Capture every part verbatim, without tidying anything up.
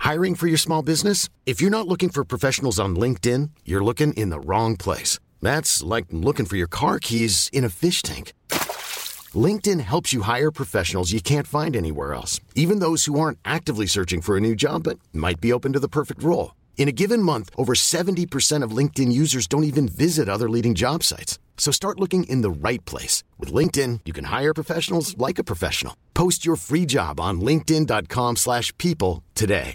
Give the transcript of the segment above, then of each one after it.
Hiring for your small business? If you're not looking for professionals on LinkedIn, you're looking in the wrong place. That's like looking for your car keys in a fish tank. LinkedIn helps you hire professionals you can't find anywhere else, even those who aren't actively searching for a new job but might be open to the perfect role. In a given month, over seventy percent of LinkedIn users don't even visit other leading job sites. So start looking in the right place. With LinkedIn, you can hire professionals like a professional. Post your free job on linkedin.com slash people today.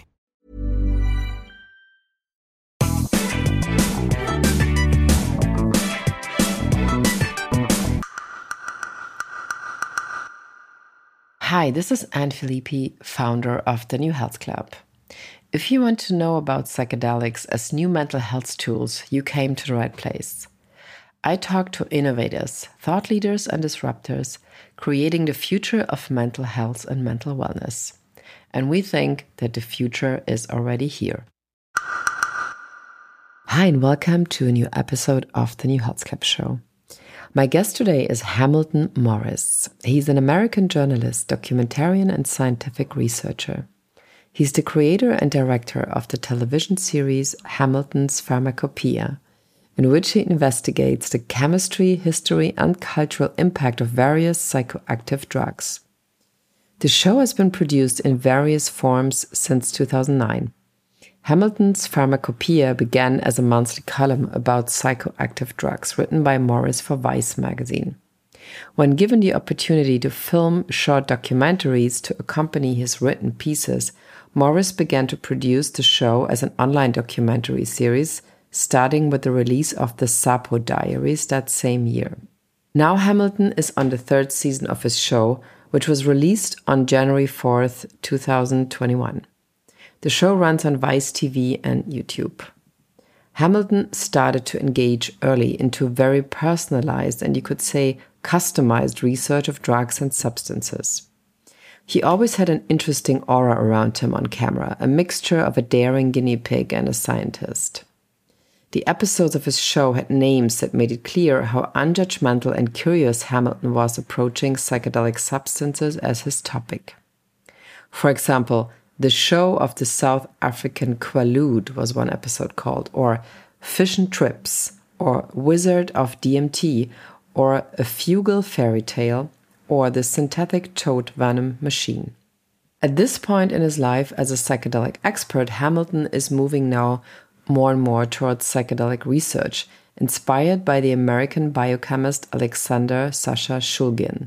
Hi, this is Anne Filippi, founder of the New Health Club. If you want to know about psychedelics as new mental health tools, you came to the right place. I talk to innovators, thought leaders, and disruptors, creating the future of mental health and mental wellness. And we think that the future is already here. Hi, and welcome to a new episode of the New Health Club show. My guest today is Hamilton Morris. He's an American journalist, documentarian, and scientific researcher. He's the creator and director of the television series Hamilton's Pharmacopoeia, in which he investigates the chemistry, history, and cultural impact of various psychoactive drugs. The show has been produced in various forms since two thousand nine. Hamilton's Pharmacopoeia began as a monthly column about psychoactive drugs written by Morris for Vice magazine. When given the opportunity to film short documentaries to accompany his written pieces, Morris began to produce the show as an online documentary series, starting with the release of the Sapo Diaries that same year. Now Hamilton is on the third season of his show, which was released on January fourth, two thousand twenty-one. The show runs on Vice T V and YouTube. Hamilton started to engage early into very personalized and you could say customized research of drugs and substances. He always had an interesting aura around him on camera, a mixture of a daring guinea pig and a scientist. The episodes of his show had names that made it clear how unjudgmental and curious Hamilton was approaching psychedelic substances as his topic. For example, The Show of the South African Quaalude was one episode called, or Fish and Trips, or Wizard of D M T, or A Fugal Fairy Tale, or The Synthetic Toad Venom Machine. At this point in his life as a psychedelic expert, Hamilton is moving now more and more towards psychedelic research, inspired by the American biochemist Alexander Sasha Shulgin.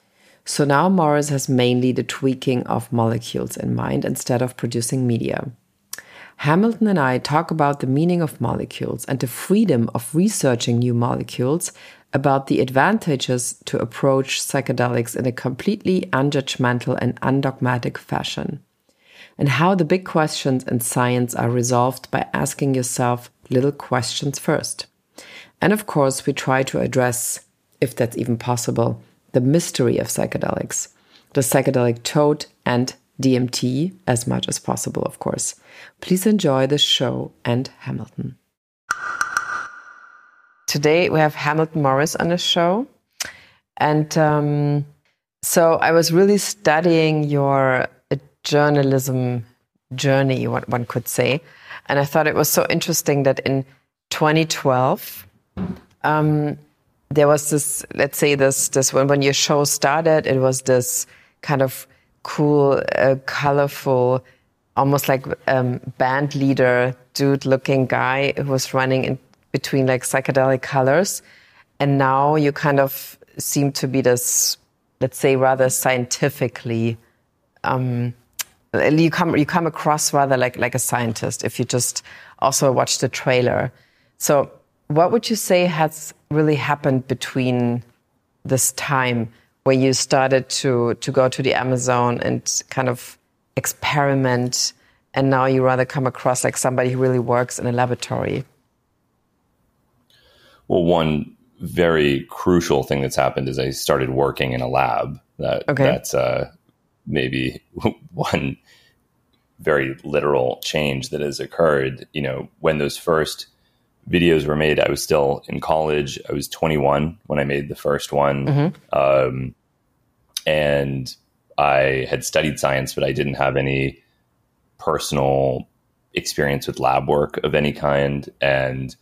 So now Morris has mainly the tweaking of molecules in mind instead of producing media. Hamilton and I talk about the meaning of molecules and the freedom of researching new molecules, about the advantages to approach psychedelics in a completely unjudgmental and undogmatic fashion, and how the big questions in science are resolved by asking yourself little questions first. And of course, we try to address, if that's even possible, the mystery of psychedelics, the psychedelic toad and D M T, as much as possible, of course. Please enjoy the show and Hamilton. Today we have Hamilton Morris on the show. And um, so I was really studying your uh, journalism journey, what one could say. And I thought it was so interesting that in twenty twelve, um, there was this, let's say this, this when, when your show started, it was this kind of cool, uh, colorful, almost like um, band leader, dude-looking guy who was running in between like psychedelic colors. And now you kind of seem to be this, let's say, rather scientifically, um, you come you come across rather like, like a scientist if you just also watch the trailer. So what would you say has really happened between this time where you started to, to go to the Amazon and kind of experiment, and now you rather come across like somebody who really works in a laboratory? Well, one very crucial thing that's happened is I started working in a lab. That okay. That's uh, maybe one very literal change that has occurred. You know, when those first videos were made, I was still in college. I was twenty-one when I made the first one. Mm-hmm. Um, and I had studied science, but I didn't have any personal experience with lab work of any kind. And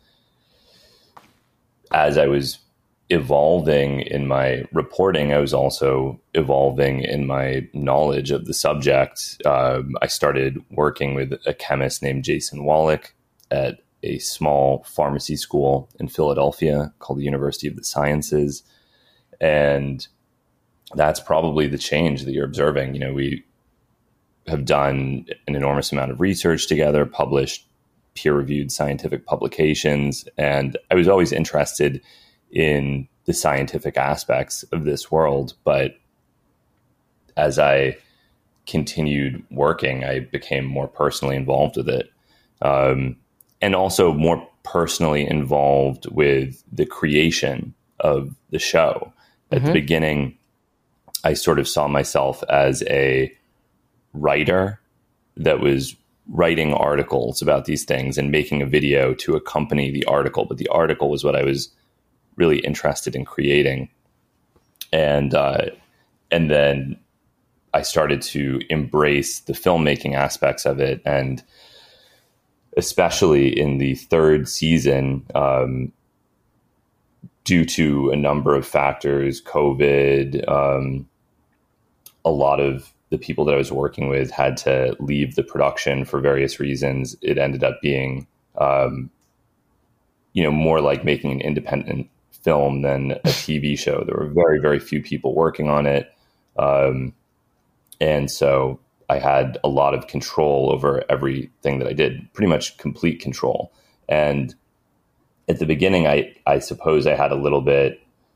as I was evolving in my reporting, I was also evolving in my knowledge of the subject. Um, I started working with a chemist named Jason Wallach at a small pharmacy school in Philadelphia called the University of the Sciences. And that's probably the change that you're observing. You know, we have done an enormous amount of research together, published peer-reviewed scientific publications, and I was always interested in the scientific aspects of this world. But as I continued working, I became more personally involved with it, um, and also more personally involved with the creation of the show. At mm-hmm. the beginning, I sort of saw myself as a writer that was writing articles about these things and making a video to accompany the article. But the article was what I was really interested in creating. And, uh, and then I started to embrace the filmmaking aspects of it. And especially in the third season, um, due to a number of factors, COVID, um, a lot of the people that I was working with had to leave the production for various reasons. It ended up being, um, you know, more like making an independent film than a T V show. There were very, very few people working on it. Um, and so I had a lot of control over everything that I did, pretty much complete control. And at the beginning, I, I suppose I had a little bit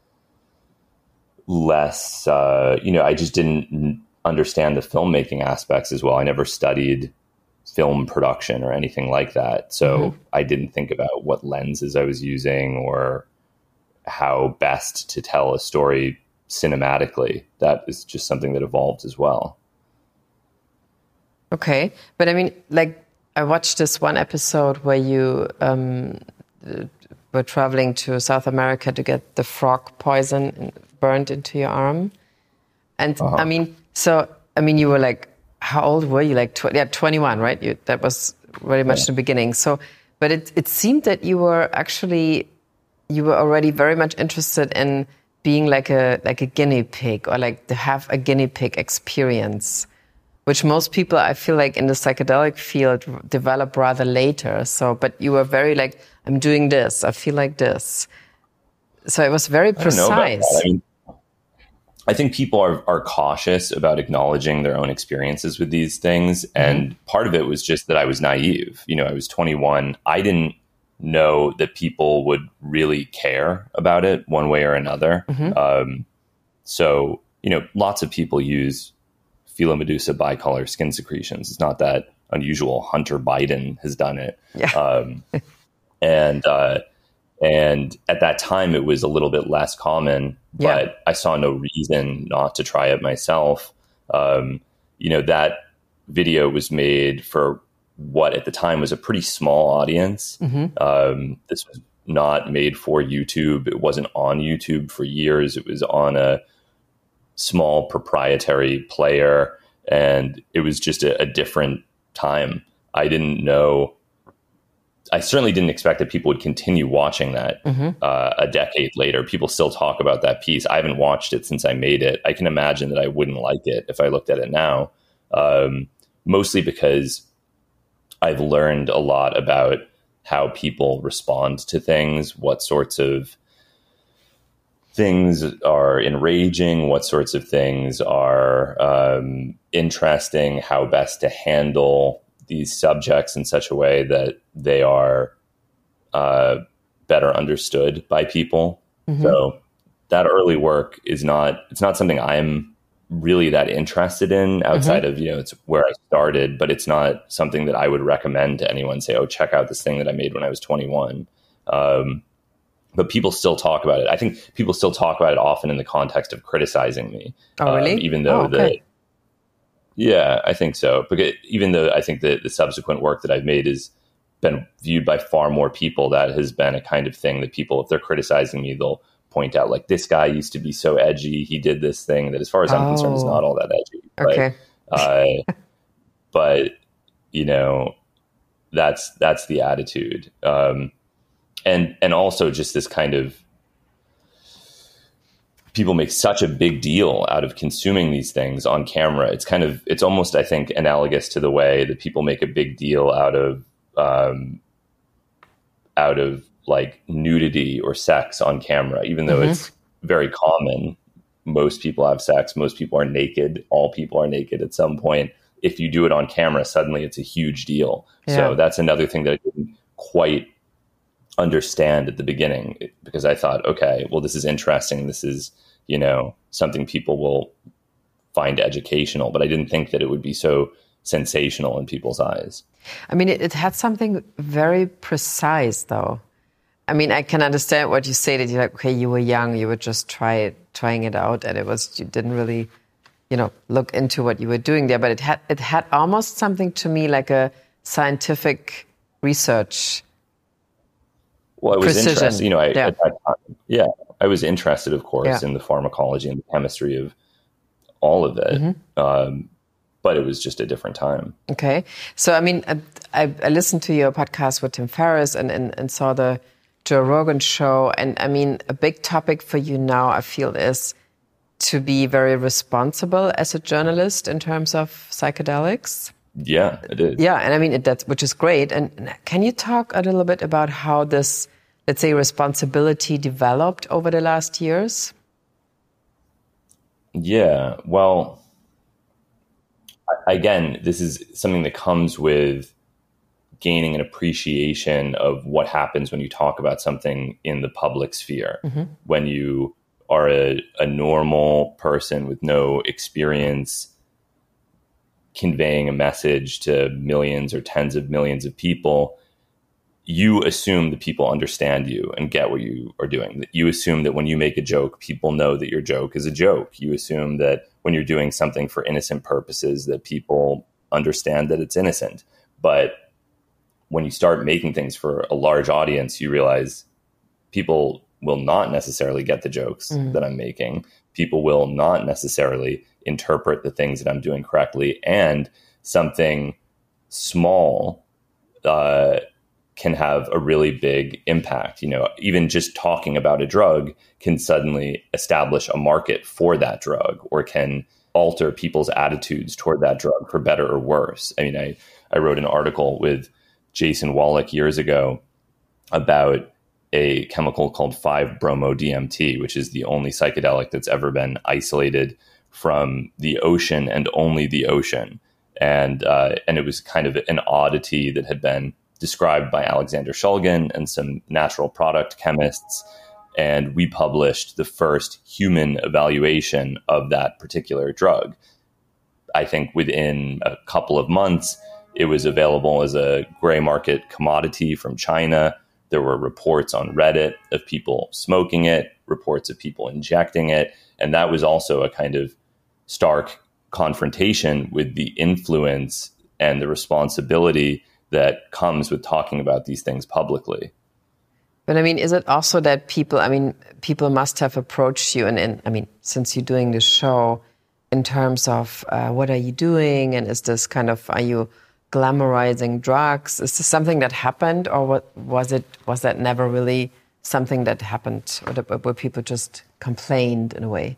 less, uh, you know, I just didn't understand the filmmaking aspects as well. I never studied film production or anything like that. So mm-hmm. I didn't think about what lenses I was using or how best to tell a story cinematically. That is just something that evolved as well. Okay. But I mean, like, I watched this one episode where you um, were traveling to South America to get the frog poison burned into your arm. And uh-huh. I mean, so, I mean, you were like, how old were you? Like, tw- yeah, twenty-one, right? You, that was very much yeah. the beginning. So, but it, it seemed that you were actually, you were already very much interested in being like a, like a guinea pig, or like to have a guinea pig experience, which most people, I feel like in the psychedelic field, develop rather later. So, but you were very like, I'm doing this, I feel like this. So it was very precise. I don't know about that. I mean, I think people are, are cautious about acknowledging their own experiences with these things. Mm-hmm. And part of it was just that I was naive. You know, I was twenty-one. I didn't know that people would really care about it one way or another. Mm-hmm. Um, so, you know, lots of people use Philomedusa bicolor skin secretions. It's not that unusual. Hunter Biden has done it. Yeah. Um, and, uh, and at that time it was a little bit less common, but yeah. I saw no reason not to try it myself. Um, you know, that video was made for what at the time was a pretty small audience. Mm-hmm. Um, this was not made for YouTube. It wasn't on YouTube for years. It was on a small proprietary player, and it was just a, a different time. I didn't know, I certainly didn't expect that people would continue watching that mm-hmm. uh, a decade later. People still talk about that piece. I haven't watched it since I made it. I can imagine that I wouldn't like it if I looked at it now, um, mostly because I've learned a lot about how people respond to things, what sorts of things are enraging, what sorts of things are um, interesting, how best to handle these subjects in such a way that they are uh, better understood by people. Mm-hmm. So that early work is not, it's not something I'm really that interested in outside mm-hmm. of, you know, it's where I started, but it's not something that I would recommend to anyone. Say, oh, check out this thing that I made when I was twenty-one. Um, but people still talk about it. I think people still talk about it often in the context of criticizing me. Oh, really? Um, even though oh, okay. the, yeah, I think so. Because even though I think that the subsequent work that I've made has been viewed by far more people, that has been a kind of thing that people, if they're criticizing me, they'll point out, like, this guy used to be so edgy. He did this thing that, as far as I'm oh. concerned, is not all that edgy. Okay. But, uh, but you know, that's that's the attitude. Um, and and also just this kind of, people make such a big deal out of consuming these things on camera. It's kind of, it's almost, I think, analogous to the way that people make a big deal out of, um, out of like nudity or sex on camera, even though mm-hmm. it's very common. Most people have sex. Most people are naked. All people are naked at some point. If you do it on camera, suddenly it's a huge deal. Yeah. So that's another thing that I didn't quite understand at the beginning, because I thought, okay, well, this is interesting. This is, you know, something people will find educational, but I didn't think that it would be so sensational in people's eyes. I mean, it, it had something very precise, though. I mean, I can understand what you say, that you're like, okay, you were young, you were just try it, trying it out, and it was, you didn't really, you know, look into what you were doing there, but it had, it had almost something to me like a scientific research. Well, it was precision. Interesting. You know, I, yeah. at that time, yeah, I was interested, of course, yeah. in the pharmacology and the chemistry of all of it. Mm-hmm. Um, but it was just a different time. Okay. So, I mean, I, I listened to your podcast with Tim Ferriss and, and, and saw the Joe Rogan show. And I mean, a big topic for you now, I feel, is to be very responsible as a journalist in terms of psychedelics. Yeah, it is. Yeah. And I mean, it, that's, which is great. And can you talk a little bit about how this, let's say, responsibility developed over the last years? Yeah, well, again, this is something that comes with gaining an appreciation of what happens when you talk about something in the public sphere. Mm-hmm. When you are a, a normal person with no experience conveying a message to millions or tens of millions of people, you assume that people understand you and get what you are doing. You assume that when you make a joke, people know that your joke is a joke. You assume that when you're doing something for innocent purposes, that people understand that it's innocent. But when you start making things for a large audience, you realize people will not necessarily get the jokes mm. that I'm making. People will not necessarily interpret the things that I'm doing correctly. And something small uh, can have a really big impact. You know, even just talking about a drug can suddenly establish a market for that drug, or can alter people's attitudes toward that drug for better or worse. I mean, I, I wrote an article with Jason Wallach years ago about a chemical called five bromo D M T, which is the only psychedelic that's ever been isolated from the ocean and only the ocean. And, uh, and it was kind of an oddity that had been described by Alexander Shulgin and some natural product chemists. And we published the first human evaluation of that particular drug. I think within a couple of months, it was available as a gray market commodity from China. There were reports on Reddit of people smoking it, reports of people injecting it. And that was also a kind of stark confrontation with the influence and the responsibility that comes with talking about these things publicly. But I mean, is it also that people, I mean, people must have approached you, and, and I mean, since you're doing this show, in terms of uh, what are you doing? And is this kind of, are you glamorizing drugs? Is this something that happened, or what was it, was that never really something that happened, or that, where people just complained in a way?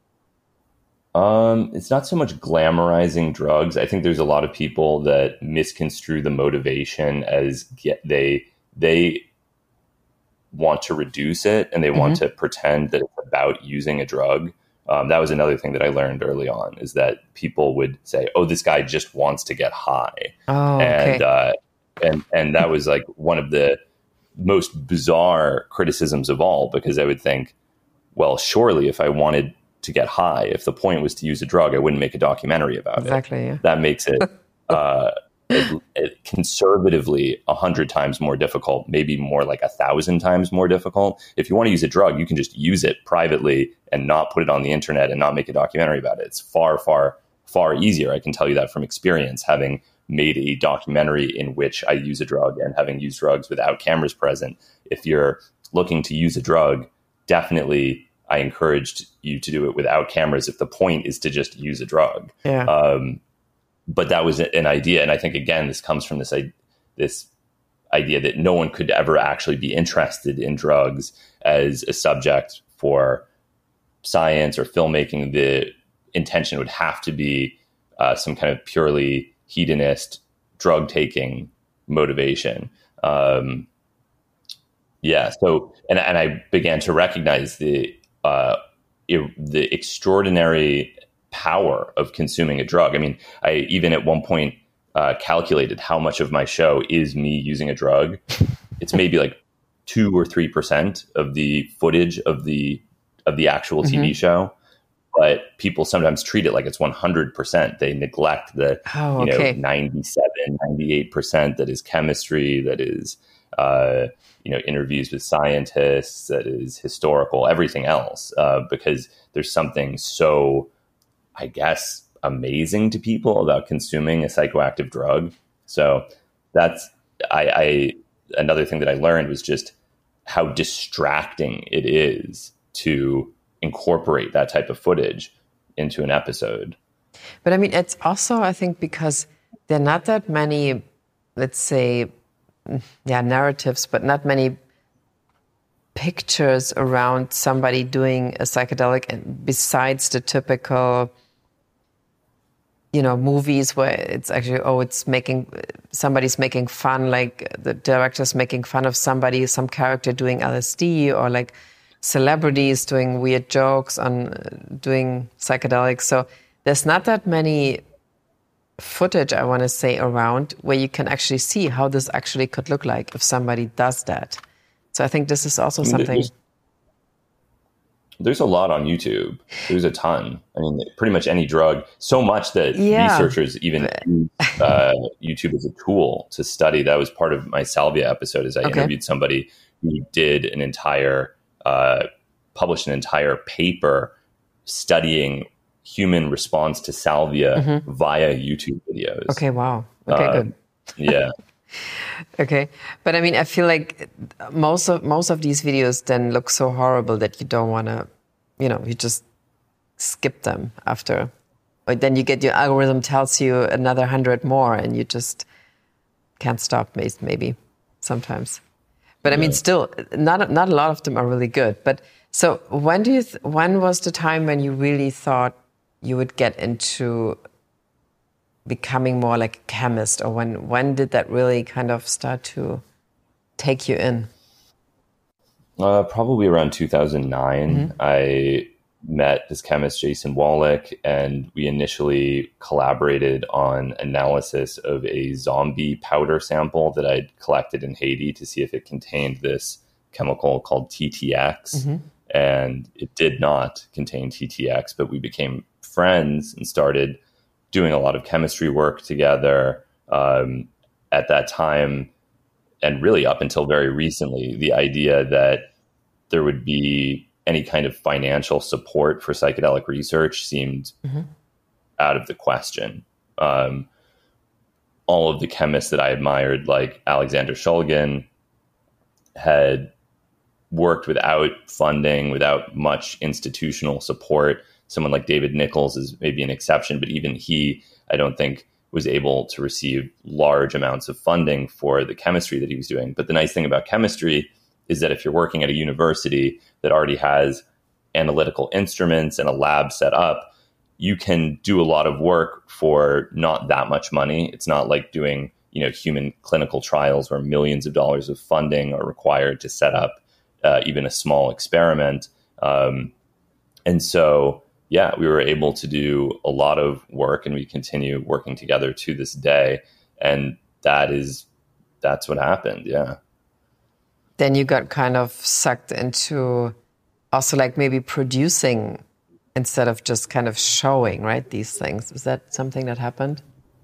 Um, it's not so much glamorizing drugs. I think there's a lot of people that misconstrue the motivation as get, they they want to reduce it, and they mm-hmm. want to pretend that it's about using a drug. Um, that was another thing that I learned early on, is that people would say, "Oh, this guy just wants to get high," oh, and okay. uh, and and that was like one of the most bizarre criticisms of all, because I would think, well, surely if I wanted to get high, if the point was to use a drug, I wouldn't make a documentary about exactly, it. Yeah. That makes it, uh, it, it conservatively a hundred times more difficult, maybe more like a thousand times more difficult. If you want to use a drug, you can just use it privately and not put it on the internet and not make a documentary about it. It's far, far, far easier. I can tell you that from experience, having made a documentary in which I use a drug and having used drugs without cameras present. If you're looking to use a drug, definitely I encouraged you to do it without cameras if the point is to just use a drug. Yeah. Um, but that was an idea. And I think, again, this comes from this, this idea that no one could ever actually be interested in drugs as a subject for science or filmmaking. The intention would have to be uh, some kind of purely hedonist drug taking motivation. Um, yeah. So, and, and I began to recognize the, uh, it, the extraordinary power of consuming a drug. I mean, I even at one point uh, calculated how much of my show is me using a drug. It's maybe like two or three percent of the footage of the of the actual mm-hmm. T V show, but people sometimes treat it like it's one hundred percent. They neglect the oh, you know okay. ninety-seven, ninety-eight percent that is chemistry, that is uh, you know interviews with scientists, that is historical, everything else, uh, because there's something so, I guess, amazing to people about consuming a psychoactive drug. So that's I, I another thing that I learned was just how distracting it is to incorporate that type of footage into an episode. But I mean, it's also, I think, because there are not that many, let's say, yeah, narratives, but not many pictures around somebody doing a psychedelic besides the typical, you know, movies where it's actually, oh, it's making, somebody's making fun, like the director's making fun of somebody, some character doing L S D, or like celebrities doing weird jokes on uh, doing psychedelics. So there's not that many footage, I want to say, around where you can actually see how this actually could look like if somebody does that. So I think this is also I mean, something... There's, there's a lot on YouTube. There's a ton. I mean, pretty much any drug. So much that yeah. researchers even use uh, YouTube as a tool to study. That was part of my salvia episode, is I okay. interviewed somebody who did an entire... Uh, published an entire paper studying human response to salvia mm-hmm. via YouTube videos. Okay, wow. Okay, uh, good. Yeah. Okay. But I mean, I feel like most of most of these videos then look so horrible that you don't want to, you know, you just skip them after. Or then you get your algorithm tells you another hundred more and you just can't stop, maybe, sometimes. But I mean, yeah. still, not not a lot of them are really good. But so, when do you? Th- when was the time when you really thought you would get into becoming more like a chemist, or when when did that really kind of start to take you in? Uh, probably around two thousand nine. Mm-hmm. I met this chemist, Jason Wallach, and we initially collaborated on analysis of a zombie powder sample that I'd collected in Haiti to see if it contained this chemical called T T X. Mm-hmm. And it did not contain T T X, but we became friends and started doing a lot of chemistry work together. Um, at that time, and really up until very recently, the idea that there would be any kind of financial support for psychedelic research seemed mm-hmm. out of the question. Um, all of the chemists that I admired, like Alexander Shulgin, had worked without funding, without much institutional support. Someone like David Nichols is maybe an exception, but even he, I don't think, was able to receive large amounts of funding for the chemistry that he was doing. But the nice thing about chemistry is that if you're working at a university that already has analytical instruments and a lab set up, you can do a lot of work for not that much money. It's not like doing, you know, human clinical trials where millions of dollars of funding are required to set up uh, even a small experiment. Um, and so, yeah, we were able to do a lot of work, and we continue working together to this day. And that is, that's what happened. Yeah. Then you got kind of sucked into also like maybe producing instead of just kind of showing, right, these things. Is that something that happened?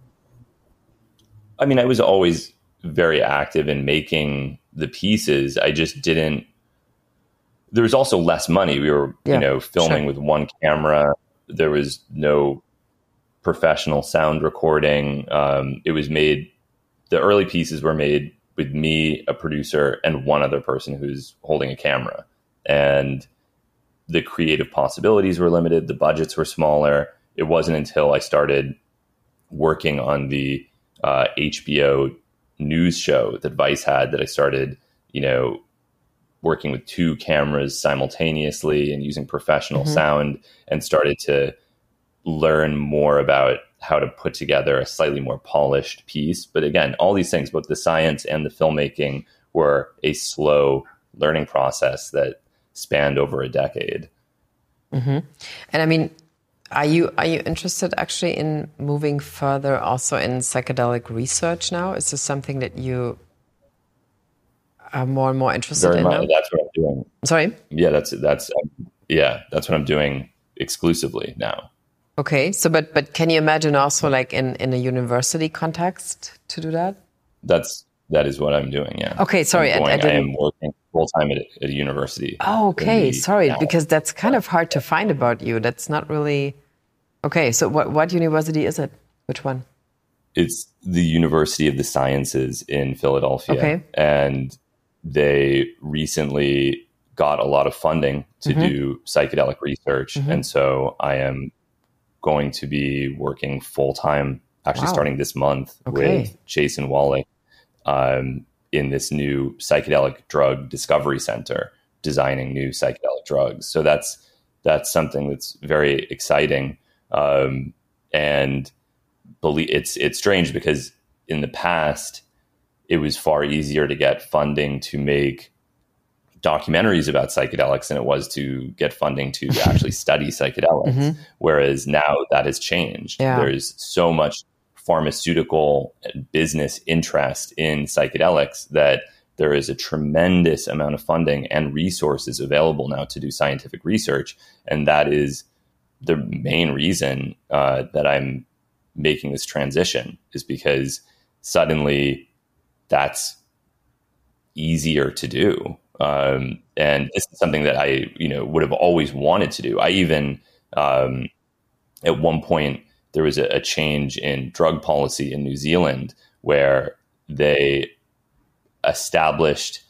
I mean, I was always very active in making the pieces. I just didn't, there was also less money. We were, yeah, you know, filming sure. with one camera. There was no professional sound recording. Um, it was made, the early pieces were made with me, a producer, and one other person who's holding a camera. And the creative possibilities were limited. The budgets were smaller. It wasn't until I started working on the uh, H B O news show that Vice had, that I started, you know, working with two cameras simultaneously and using professional mm-hmm. sound, and started to learn more about how to put together a slightly more polished piece. But again, all these things, both the science and the filmmaking, were a slow learning process that spanned over a decade. Mm-hmm. And I mean, are you are you interested actually in moving further also in psychedelic research now? Is this something that you are more and more interested Very in much. now? That's what I'm doing. Sorry? Yeah, that's that's um, yeah, that's what I'm doing exclusively now. Okay, so but but can you imagine also like in, in a university context to do that? That's that is what I'm doing. Yeah. Okay, sorry, going, I, I didn't. I am working full time at, at a university. Oh, okay, the, sorry, now. because that's kind of hard to find about you. That's not really. Okay, so what what university is it? Which one? It's the University of the Sciences in Philadelphia, okay. and they recently got a lot of funding to mm-hmm. do psychedelic research, mm-hmm. and so I am going to be working full time, actually wow. starting this month okay. with Jason Wallach um, in this new psychedelic drug discovery center, designing new psychedelic drugs. So that's that's something that's very exciting, um, and believe it's it's strange because in the past it was far easier to get funding to make documentaries about psychedelics than it was to get funding to actually study psychedelics. Mm-hmm. Whereas now that has changed. Yeah. There's so much pharmaceutical business interest in psychedelics that there is a tremendous amount of funding and resources available now to do scientific research. And that is the main reason uh, that I'm making this transition, is because suddenly that's easier to do. Um, and this is something that I, you know, would have always wanted to do. I even, um, at one point, there was a, a change in drug policy in New Zealand where they established,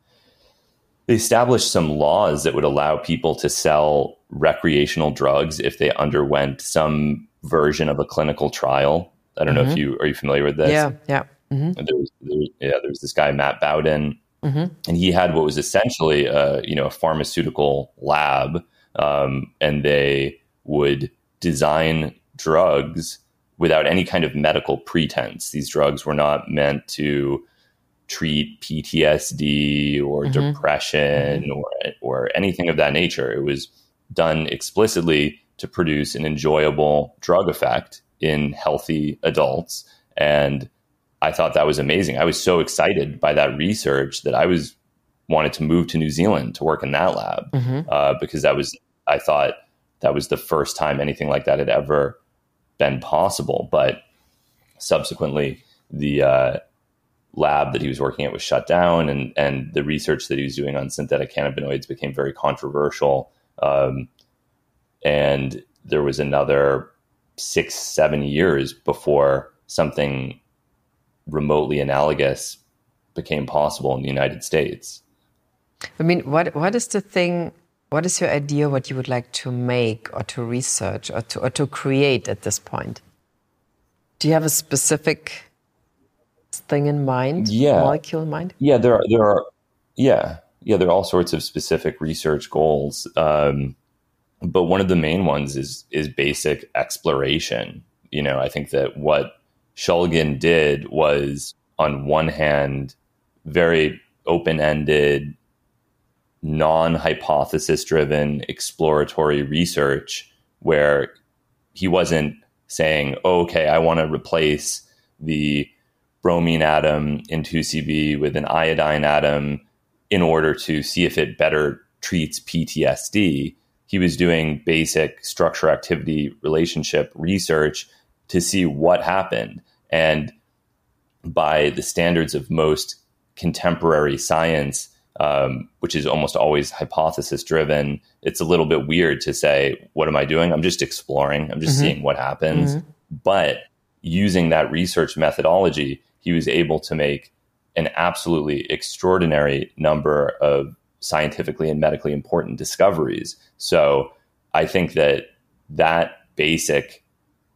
they established some laws that would allow people to sell recreational drugs if they underwent some version of a clinical trial. I don't mm-hmm. know if you, are you familiar with this? Yeah, yeah. Mm-hmm. There was, there was, yeah, there was this guy, Matt Bowden, mm-hmm. and he had what was essentially a, you know, a pharmaceutical lab, um, and they would design drugs without any kind of medical pretense. These drugs were not meant to treat P T S D or mm-hmm. depression mm-hmm. or or anything of that nature. It was done explicitly to produce an enjoyable drug effect in healthy adults. And I thought that was amazing. I was so excited by that research that I was wanted to move to New Zealand to work in that lab mm-hmm. uh, because that was, I thought that was the first time anything like that had ever been possible. But subsequently, the uh, lab that he was working at was shut down, and and the research that he was doing on synthetic cannabinoids became very controversial. Um, and there was another six, seven years before something remotely analogous became possible in the United States. I mean, what what is the thing, what is your idea what you would like to make or to research or to, or to create at this point? Do you have a specific thing in mind, yeah. molecule in mind? Yeah, there are, there are, yeah, yeah, there are all sorts of specific research goals. Um, but one of the main ones is, is basic exploration. You know, I think that what Shulgin did was, on one hand, very open-ended, non-hypothesis driven exploratory research, where he wasn't saying, oh, okay, I want to replace the bromine atom in two C B with an iodine atom in order to see if it better treats P T S D. He was doing basic structure activity relationship research to see what happened. And by the standards of most contemporary science, um, which is almost always hypothesis driven, it's a little bit weird to say, what am I doing? I'm just exploring. I'm just mm-hmm. seeing what happens. Mm-hmm. But using that research methodology, he was able to make an absolutely extraordinary number of scientifically and medically important discoveries. So I think that that basic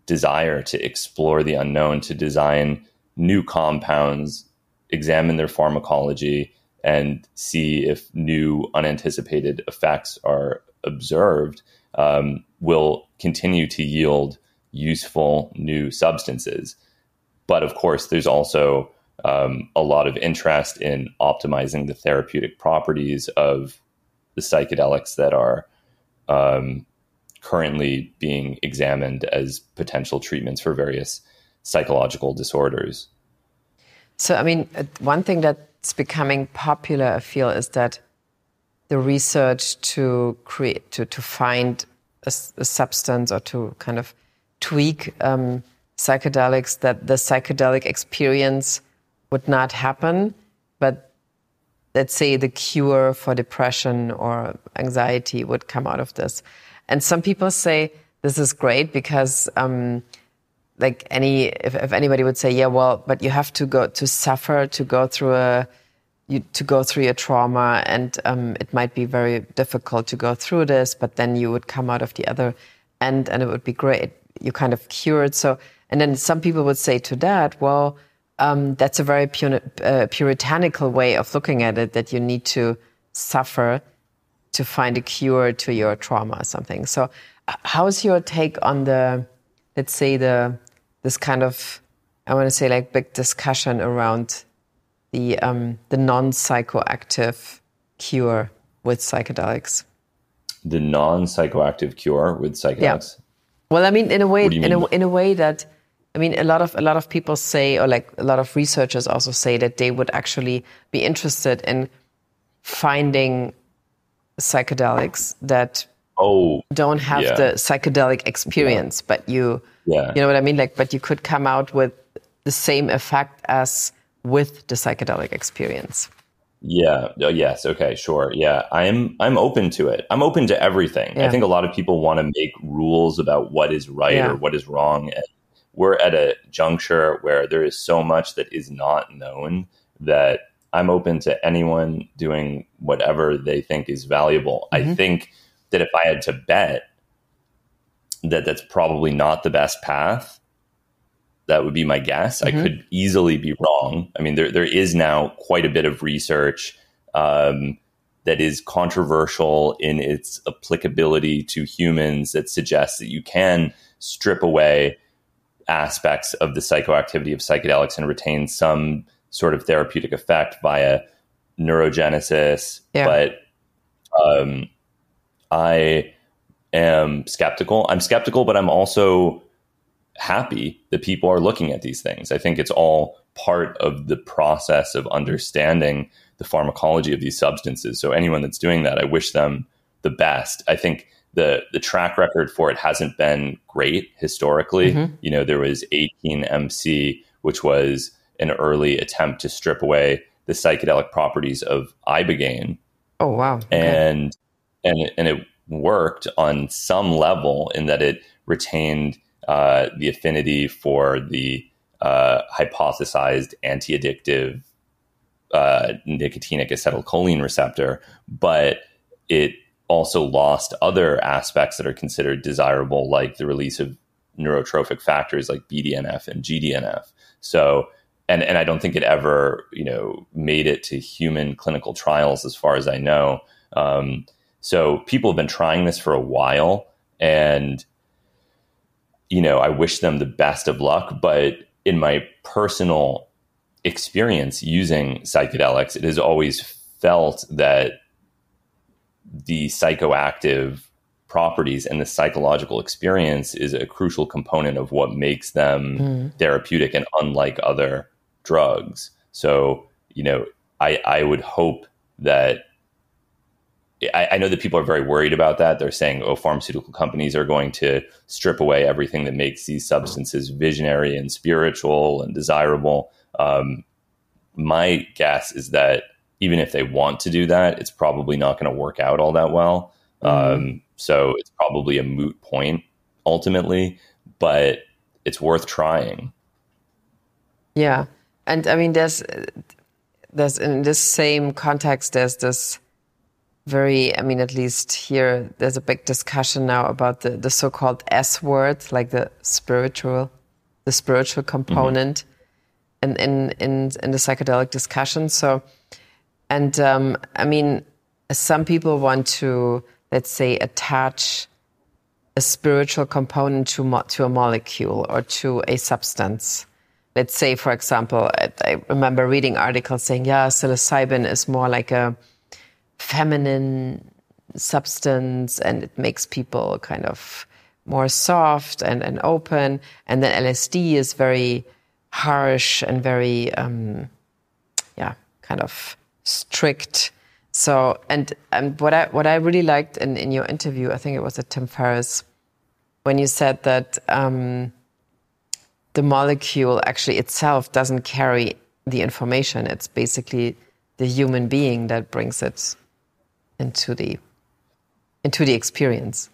desire to explore the unknown, to design new compounds, examine their pharmacology, and see if new unanticipated effects are observed, um, will continue to yield useful new substances. But of course, there's also um, a lot of interest in optimizing the therapeutic properties of the psychedelics that are um, currently being examined as potential treatments for various psychological disorders. So, I mean, one thing that's becoming popular, I feel, is that the research to create, to, to find a, a substance or to kind of tweak um, psychedelics, that the psychedelic experience would not happen, but let's say the cure for depression or anxiety would come out of this. And some people say this is great because um, like any, if, if anybody would say, yeah, well, but you have to go to suffer, to go through a, you, to go through your trauma, and um, it might be very difficult to go through this, but then you would come out of the other end and it would be great. You kind of cured. So, and then some people would say to that, well, um, that's a very pur- uh, puritanical way of looking at it, that you need to suffer to find a cure to your trauma or something. So how's your take on the, let's say the, this kind of, I want to say like big discussion around the, um, the non-psychoactive cure with psychedelics? The non-psychoactive cure with psychedelics? Yeah. Well, I mean, in a way, in a, mean? in a way that, I mean, a lot of, a lot of people say, or like a lot of researchers also say that they would actually be interested in finding psychedelics that oh, don't have yeah. the psychedelic experience, yeah. but you, yeah. you know what I mean? Like, but you could come out with the same effect as with the psychedelic experience. Yeah. Oh, yes. Okay. Sure. Yeah. I'm, I'm open to it. I'm open to everything. Yeah. I think a lot of people want to make rules about what is right yeah. or what is wrong. And we're at a juncture where there is so much that is not known that I'm open to anyone doing whatever they think is valuable. Mm-hmm. I think that if I had to bet that that's probably not the best path, that would be my guess. Mm-hmm. I could easily be wrong. I mean, there there is now quite a bit of research um, that is controversial in its applicability to humans that suggests that you can strip away aspects of the psychoactivity of psychedelics and retain some sort of therapeutic effect via neurogenesis. Yeah. But um, I am skeptical. I'm skeptical, but I'm also happy that people are looking at these things. I think it's all part of the process of understanding the pharmacology of these substances. So anyone that's doing that, I wish them the best. I think the the track record for it hasn't been great historically. Mm-hmm. You know, there was eighteen M C, which was an early attempt to strip away the psychedelic properties of ibogaine. Oh, wow. Okay. And and and it worked on some level in that it retained Uh, the affinity for the uh, hypothesized anti-addictive uh, nicotinic acetylcholine receptor, but it also lost other aspects that are considered desirable, like the release of neurotrophic factors like B D N F and G D N F. So, and and I don't think it ever, you know, made it to human clinical trials, as far as I know. Um, so people have been trying this for a while, and you know, I wish them the best of luck, but in my personal experience using psychedelics, it has always felt that the psychoactive properties and the psychological experience is a crucial component of what makes them mm. therapeutic and unlike other drugs. So, you know, I, I would hope that I, I know that people are very worried about that. They're saying, oh, pharmaceutical companies are going to strip away everything that makes these substances visionary and spiritual and desirable. Um, my guess is that even if they want to do that, it's probably not going to work out all that well. Mm-hmm. Um, so it's probably a moot point ultimately, but it's worth trying. Yeah. And I mean, there's, there's in this same context, there's this very, I mean, at least here, there's a big discussion now about the, the so-called S word, like the spiritual, the spiritual component mm-hmm. in, in, in, in the psychedelic discussion. So, and um, I mean, some people want to, let's say, attach a spiritual component to mo- to a molecule or to a substance. Let's say, for example, I, I remember reading articles saying, yeah, psilocybin is more like a feminine substance and it makes people kind of more soft and, and open. And then L S D is very harsh and very, um, yeah, kind of strict. So, and, and what I what I really liked in, in your interview, I think it was at Tim Ferriss, when you said that um, the molecule actually itself doesn't carry the information. It's basically the human being that brings it into the into the experience.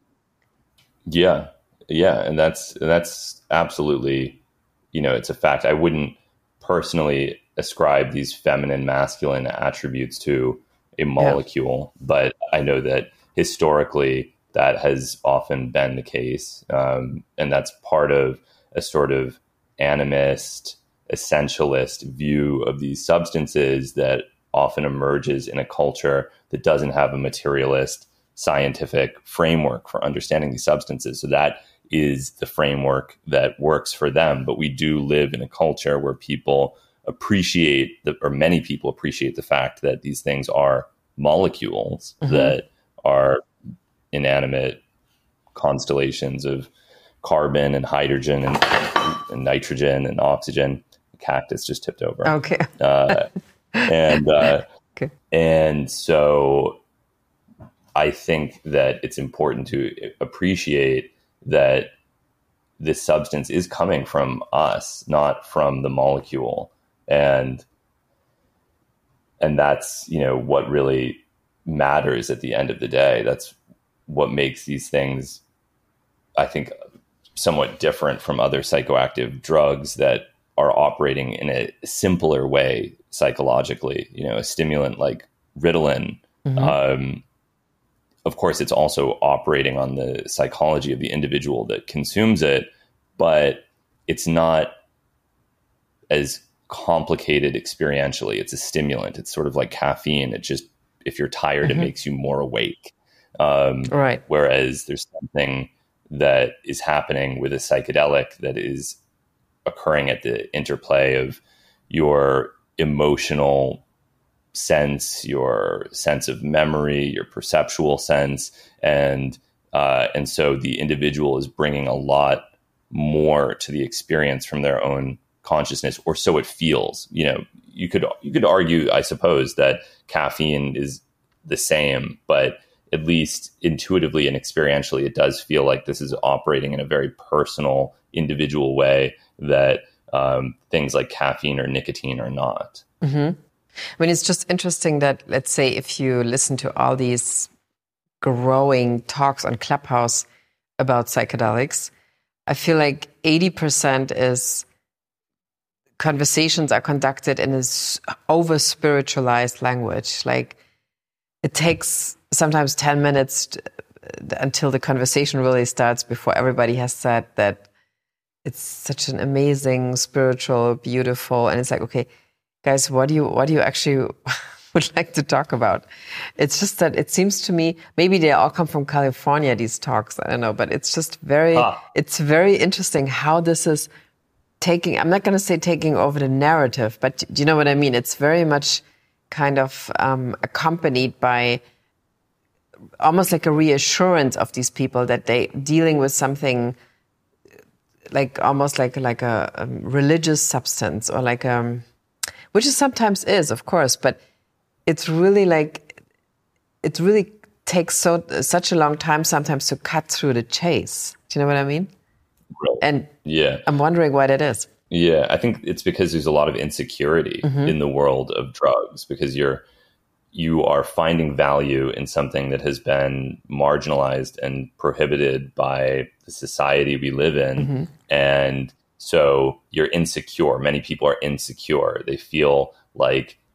Yeah, yeah, and that's that's absolutely, you know, it's a fact. I wouldn't personally ascribe these feminine, masculine attributes to a molecule, yeah. but I know that historically that has often been the case, um, and that's part of a sort of animist, essentialist view of these substances that often emerges in a culture that doesn't have a materialist scientific framework for understanding these substances. So that is the framework that works for them. But we do live in a culture where people appreciate, the, or many people appreciate the fact that these things are molecules mm-hmm. that are inanimate constellations of carbon and hydrogen and, and nitrogen and oxygen. The cactus just tipped over. Okay. uh, and uh, okay. and so I think that it's important to appreciate that this substance is coming from us, not from the molecule. And and that's, you know, what really matters at the end of the day. That's what makes these things, I think, somewhat different from other psychoactive drugs that are operating in a simpler way psychologically. You know, a stimulant like Ritalin, mm-hmm. um, of course, it's also operating on the psychology of the individual that consumes it, but it's not as complicated experientially. It's a stimulant. It's sort of like caffeine. It just, if you're tired, mm-hmm. it makes you more awake. Um, right. Whereas there's something that is happening with a psychedelic that is occurring at the interplay of your emotional sense, your sense of memory, your perceptual sense. And, uh, and so the individual is bringing a lot more to the experience from their own consciousness, or so it feels. You know, you could, you could argue, I suppose, that caffeine is the same, but at least intuitively and experientially, it does feel like this is operating in a very personal, individual way that um, things like caffeine or nicotine are not. Mm-hmm. I mean, it's just interesting that, let's say, if you listen to all these growing talks on Clubhouse about psychedelics, I feel like eighty percent is conversations are conducted in this over-spiritualized language. Like, it takes sometimes ten minutes to, until the conversation really starts before everybody has said that it's such an amazing, spiritual, beautiful, and it's like, okay, guys, what do you what do you actually would like to talk about? It's just that it seems to me, maybe they all come from California, these talks, I don't know, but it's just very, ah. it's very interesting how this is taking, I'm not going to say taking over the narrative, but do you know what I mean? It's very much kind of um, accompanied by almost like a reassurance of these people that they dealing with something like almost like like a, a religious substance, or like um, which it sometimes is, of course, but it's really like it really takes so such a long time sometimes to cut through the chase. Do you know what I mean? Right. And yeah, I'm wondering why that is. Yeah, I think it's because there's a lot of insecurity mm-hmm. in the world of drugs, because you're you are finding value in something that has been marginalized and prohibited by the society we live in. Mm-hmm. And so you're insecure. Many people are insecure. They feel like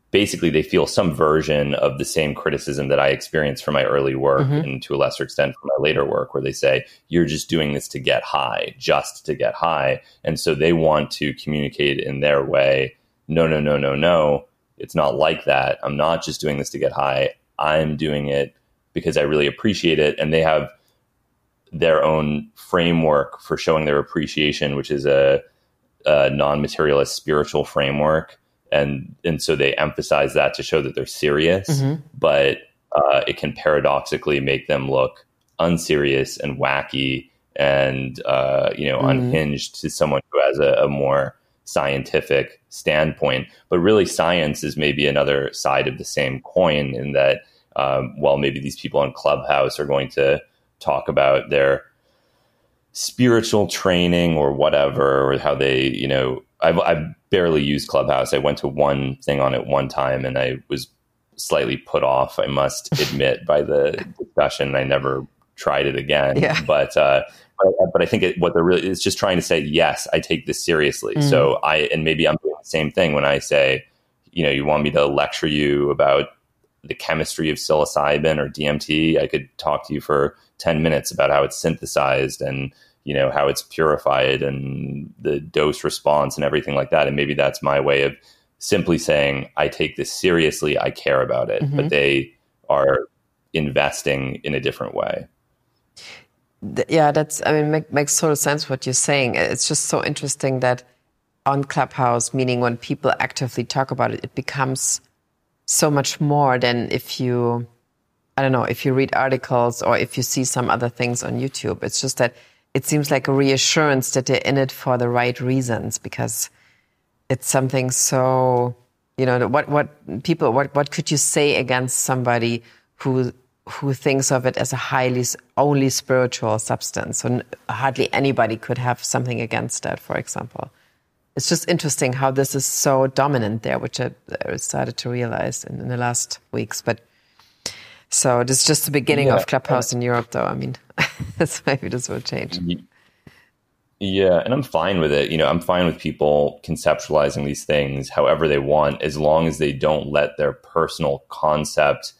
basically they feel some version of the same criticism that I experienced from my early work mm-hmm. and to a lesser extent from my later work, where they say, you're just doing this to get high, just to get high. And so they want to communicate in their way, no, no, no, no, no, it's not like that. I'm not just doing this to get high. I'm doing it because I really appreciate it. And they have their own framework for showing their appreciation, which is a, a non-materialist spiritual framework. And and so they emphasize that to show that they're serious, mm-hmm. but uh, it can paradoxically make them look unserious and wacky and uh, you know mm-hmm. unhinged to someone who has a, a more scientific standpoint. But really, science is maybe another side of the same coin, in that um, while maybe these people on Clubhouse are going to talk about their spiritual training or whatever, or how they, you know, I've, I've barely used Clubhouse. I went to one thing on it one time and I was slightly put off, I must admit, by the discussion. I never tried it again. Yeah. But, uh, but, but I think it, what they're really is just trying to say, yes, I take this seriously. Mm. So I, and maybe I'm doing the same thing when I say, you know, you want me to lecture you about the chemistry of psilocybin or D M T. I could talk to you for ten minutes about how it's synthesized and, you know, how it's purified and the dose response and everything like that. And maybe that's my way of simply saying, I take this seriously, I care about it, mm-hmm. but they are investing in a different way. Yeah, that's, I mean, make, makes total sense what you're saying. It's just so interesting that on Clubhouse, meaning when people actively talk about it, it becomes so much more than if you, I don't know, if you read articles or if you see some other things on YouTube. It's just that it seems like a reassurance that they're in it for the right reasons, because it's something so, you know, what what people, what what could you say against somebody who who thinks of it as a highly only spiritual substance? So hardly anybody could have something against that, for example. It's just interesting how this is so dominant there, which I, I started to realize in, in the last weeks. But so this is just the beginning yeah. of Clubhouse in Europe, though. I mean, that's maybe this will change. Yeah, and I'm fine with it. You know, I'm fine with people conceptualizing these things however they want, as long as they don't let their personal concept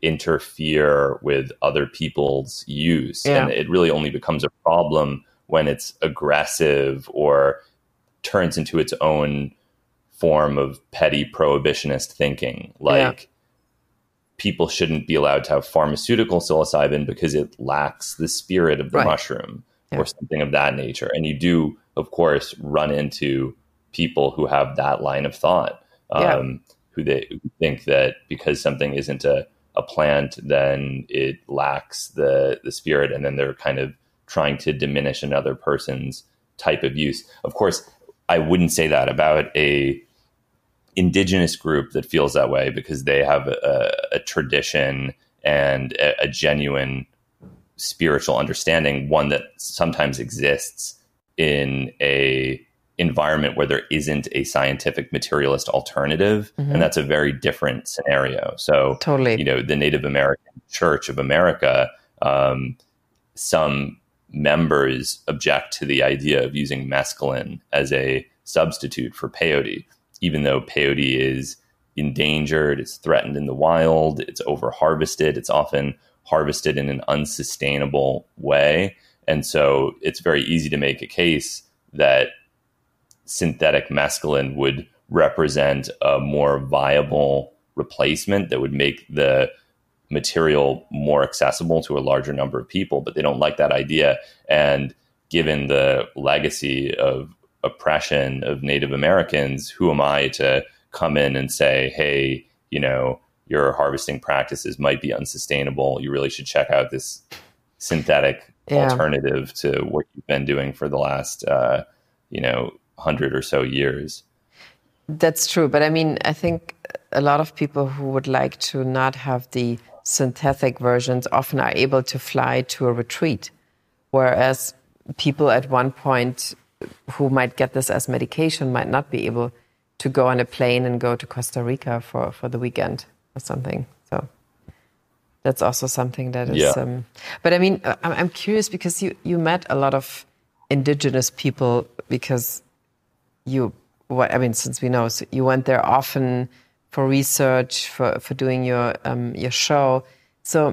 interfere with other people's use. Yeah. And it really only becomes a problem when it's aggressive or turns into its own form of petty prohibitionist thinking. Like, yeah. people shouldn't be allowed to have pharmaceutical psilocybin because it lacks the spirit of the right. mushroom yeah. or something of that nature. And you do, of course, run into people who have that line of thought, um, yeah. who they who think that because something isn't a, a plant, then it lacks the, the spirit. And then they're kind of trying to diminish another person's type of use. Of course, I wouldn't say that about a indigenous group that feels that way, because they have a, a tradition and a, a genuine spiritual understanding, one that sometimes exists in a environment where there isn't a scientific materialist alternative. Mm-hmm. And that's a very different scenario. So, totally. you know, the Native American Church of America, um, some members object to the idea of using mescaline as a substitute for peyote, even though peyote is endangered, it's threatened in the wild, it's over harvested, it's often harvested in an unsustainable way. And so it's very easy to make a case that synthetic mescaline would represent a more viable replacement that would make the material more accessible to a larger number of people, but they don't like that idea. And given the legacy of oppression of Native Americans, who am I to come in and say, hey, you know, your harvesting practices might be unsustainable. You really should check out this synthetic yeah. alternative to what you've been doing for the last, uh, you know, hundred or so years. That's true. But I mean, I think a lot of people who would like to not have the synthetic versions often are able to fly to a retreat, whereas people at one point who might get this as medication might not be able to go on a plane and go to Costa Rica for, for the weekend or something. So that's also something that is... Yeah. Um, but I mean, I'm curious because you, you met a lot of indigenous people because you, what I mean, since we know, so you went there often for research, for, for doing your um, your show. So,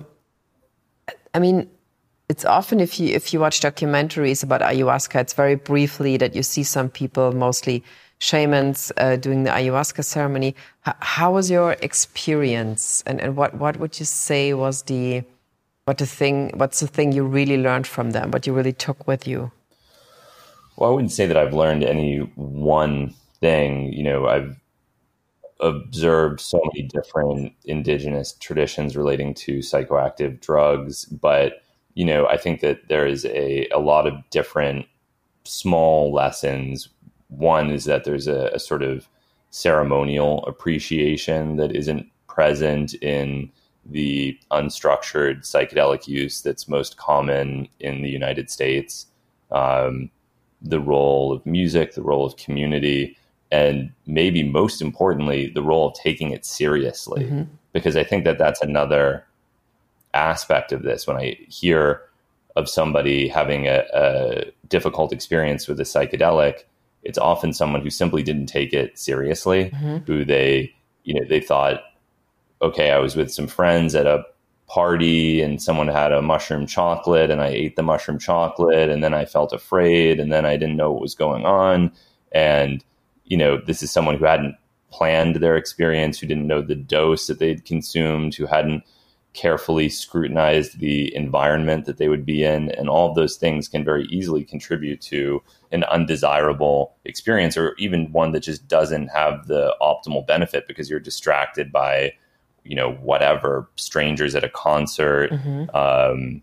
I mean, it's often if you if you watch documentaries about ayahuasca, it's very briefly that you see some people, mostly shamans, uh, doing the ayahuasca ceremony. H- how was your experience, and, and what, what would you say was the what the thing what's the thing you really learned from them, what you really took with you? Well, I wouldn't say that I've learned any one thing. You know, I've observed so many different indigenous traditions relating to psychoactive drugs, but you know, I think that there is a, a lot of different small lessons. One is that there's a, a sort of ceremonial appreciation that isn't present in the unstructured psychedelic use that's most common in the United States. Um, the role of music, the role of community, and maybe most importantly, the role of taking it seriously. Mm-hmm. Because I think that that's another aspect of this. When I hear of somebody having a, a difficult experience with a psychedelic, it's often someone who simply didn't take it seriously, mm-hmm. who they, you know, they thought, okay, I was with some friends at a party and someone had a mushroom chocolate and I ate the mushroom chocolate and then I felt afraid and then I didn't know what was going on. And, you know, this is someone who hadn't planned their experience, who didn't know the dose that they'd consumed, who hadn't carefully scrutinized the environment that they would be in. And all of those things can very easily contribute to an undesirable experience, or even one that just doesn't have the optimal benefit because you're distracted by, you know, whatever, strangers at a concert. Mm-hmm. Um,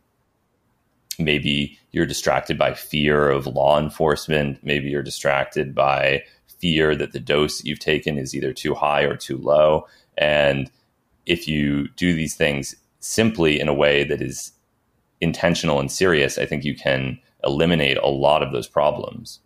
maybe you're distracted by fear of law enforcement. Maybe you're distracted by fear that the dose you've taken is either too high or too low. And if you do these things simply in a way that is intentional and serious, I think you can eliminate a lot of those problems.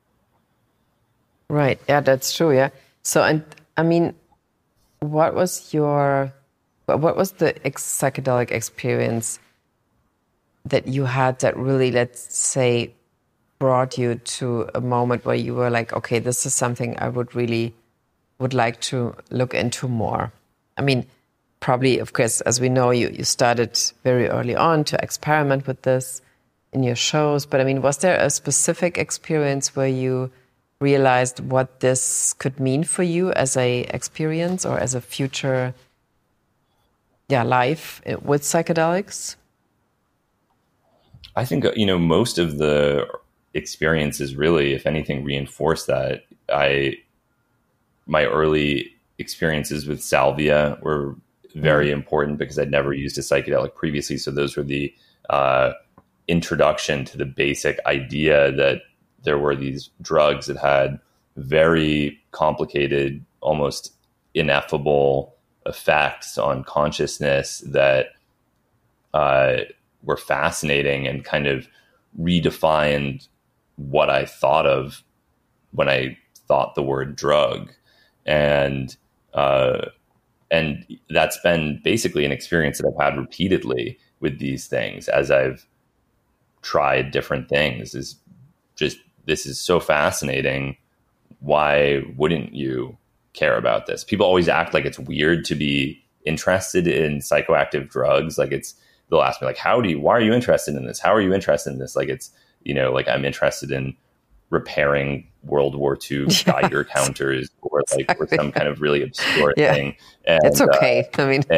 Right. Yeah, that's true. Yeah. So, and I mean, what was your, what was the ex- psychedelic experience that you had that really, let's say, brought you to a moment where you were like, okay, this is something I would really would like to look into more? I mean, probably, of course, as we know, you, you started very early on to experiment with this in your shows. But I mean, was there a specific experience where you realized what this could mean for you as a experience or as a future yeah, life with psychedelics? I think, you know, most of the experiences really, if anything, reinforce that. I, my early experiences with salvia were very mm-hmm. important because I'd never used a psychedelic previously. So those were the uh, introduction to the basic idea that there were these drugs that had very complicated, almost ineffable effects on consciousness that uh, were fascinating and kind of redefined what I thought of when I thought the word drug. And uh, and that's been basically an experience that I've had repeatedly with these things as I've tried different things. Is just, this is so fascinating. Why wouldn't you care about this? People always act like it's weird to be interested in psychoactive drugs. Like it's, they'll ask me like, how do you, why are you interested in this? How are you interested in this? Like it's, you know, like I'm interested in repairing World War Two Geiger counters or like exactly. or some kind of really obscure yeah. thing. And, it's okay. Uh, I mean,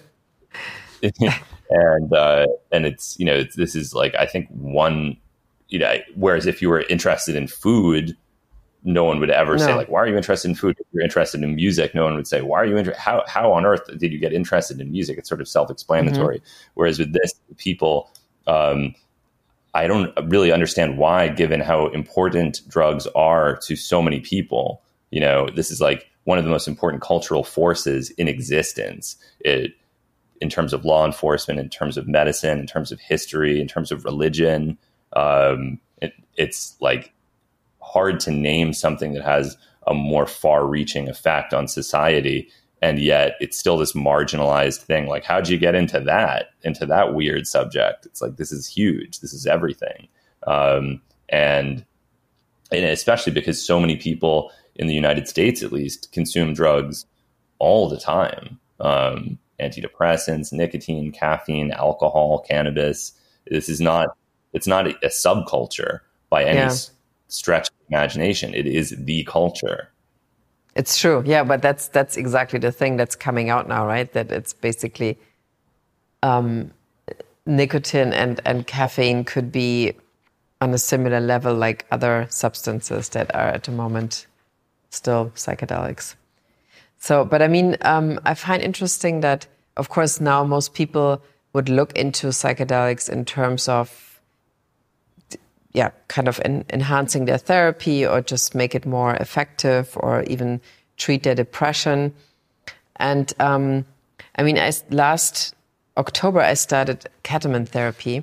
and and, uh, and it's, you know, it's, this is like, I think one, you know, whereas if you were interested in food, no one would ever no. say like, why are you interested in food? If you're interested in music, no one would say, why are you interested? How, how on earth did you get interested in music? It's sort of self-explanatory. Mm-hmm. Whereas with this, people, um, I don't really understand why, given how important drugs are to so many people. You know, this is like one of the most important cultural forces in existence. It, in terms of law enforcement, in terms of medicine, in terms of history, in terms of religion. Um, it, it's like hard to name something that has a more far-reaching effect on society. And yet it's still this marginalized thing. Like, how'd you get into that, into that weird subject? It's like, this is huge. This is everything. Um, and, and especially because so many people in the United States, at least, consume drugs all the time. Um, antidepressants, nicotine, caffeine, alcohol, cannabis. This is not, it's not a, a subculture by any yeah. s- stretch of imagination. It is the culture. It's true. Yeah, but that's that's exactly the thing that's coming out now, right? That it's basically um, nicotine and, and caffeine could be on a similar level like other substances that are at the moment still psychedelics. So, but I mean, um, I find interesting that, of course, now most people would look into psychedelics in terms of, yeah, kind of en- enhancing their therapy or just make it more effective or even treat their depression. And um, I mean, I, last October, I started ketamine therapy.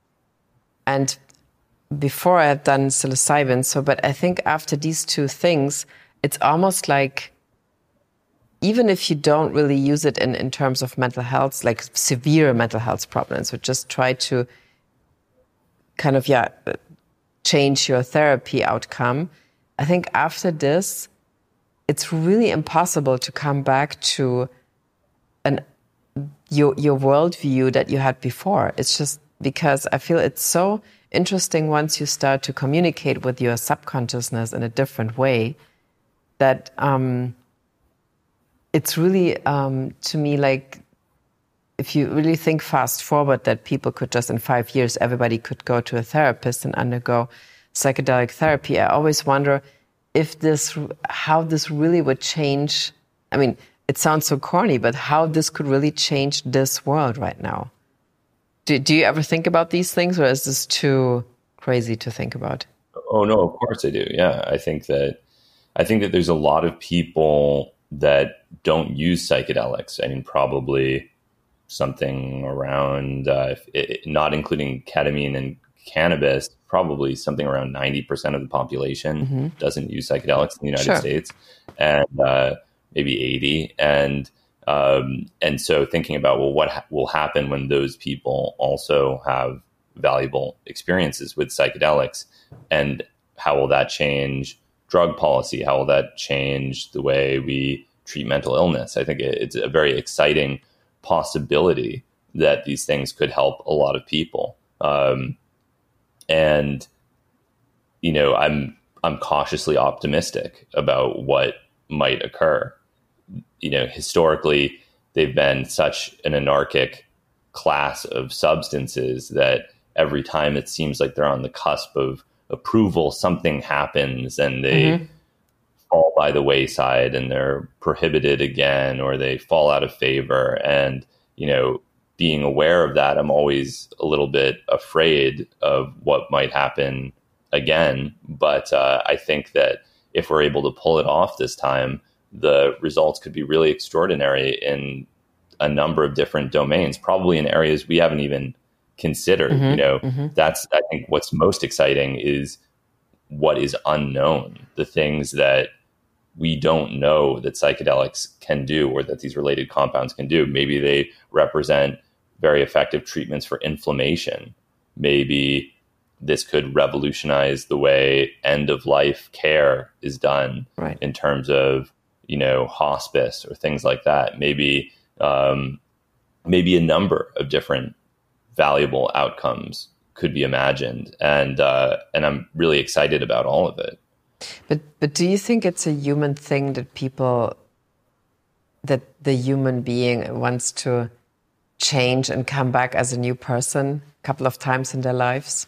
And before I had done psilocybin. So, but I think after these two things, it's almost like, even if you don't really use it in, in terms of mental health, like severe mental health problems, so just try to kind of, yeah, change your therapy outcome. I think after this, it's really impossible to come back to an your your worldview that you had before. It's just because I feel it's so interesting once you start to communicate with your subconsciousness in a different way that um, it's really, um, to me, like, if you really think fast forward that people could just in five years, everybody could go to a therapist and undergo psychedelic therapy. I always wonder if this, how this really would change. I mean, it sounds so corny, but how this could really change this world right now. Do, do you ever think about these things, or is this too crazy to think about? Oh, no, of course I do. Yeah, I think that, I think that there's a lot of people that don't use psychedelics. I mean, probably something around, uh, it, not including ketamine and cannabis, probably something around ninety percent of the population mm-hmm. doesn't use psychedelics in the United sure. States, and uh, maybe eighty. And um, and so thinking about, well, what ha- will happen when those people also have valuable experiences with psychedelics, and how will that change drug policy? How will that change the way we treat mental illness? I think it's a very exciting possibility that these things could help a lot of people. Um, and, you know, I'm, I'm cautiously optimistic about what might occur. You know, historically, they've been such an anarchic class of substances that every time it seems like they're on the cusp of approval, something happens and they mm-hmm. fall by the wayside and they're prohibited again, or they fall out of favor. And, you know, being aware of that, I'm always a little bit afraid of what might happen again. But uh, I think that if we're able to pull it off this time, the results could be really extraordinary in a number of different domains, probably in areas we haven't even considered. Mm-hmm, you know, mm-hmm. that's, I think what's most exciting is what is unknown, the things that we don't know that psychedelics can do, or that these related compounds can do. Maybe they represent very effective treatments for inflammation. Maybe this could revolutionize the way end of life care is done, right, in terms of, you know, hospice or things like that. Maybe, um, maybe a number of different valuable outcomes could be imagined. And, uh, and I'm really excited about all of it. But, but do you think it's a human thing that people, that the human being wants to change and come back as a new person a couple of times in their lives?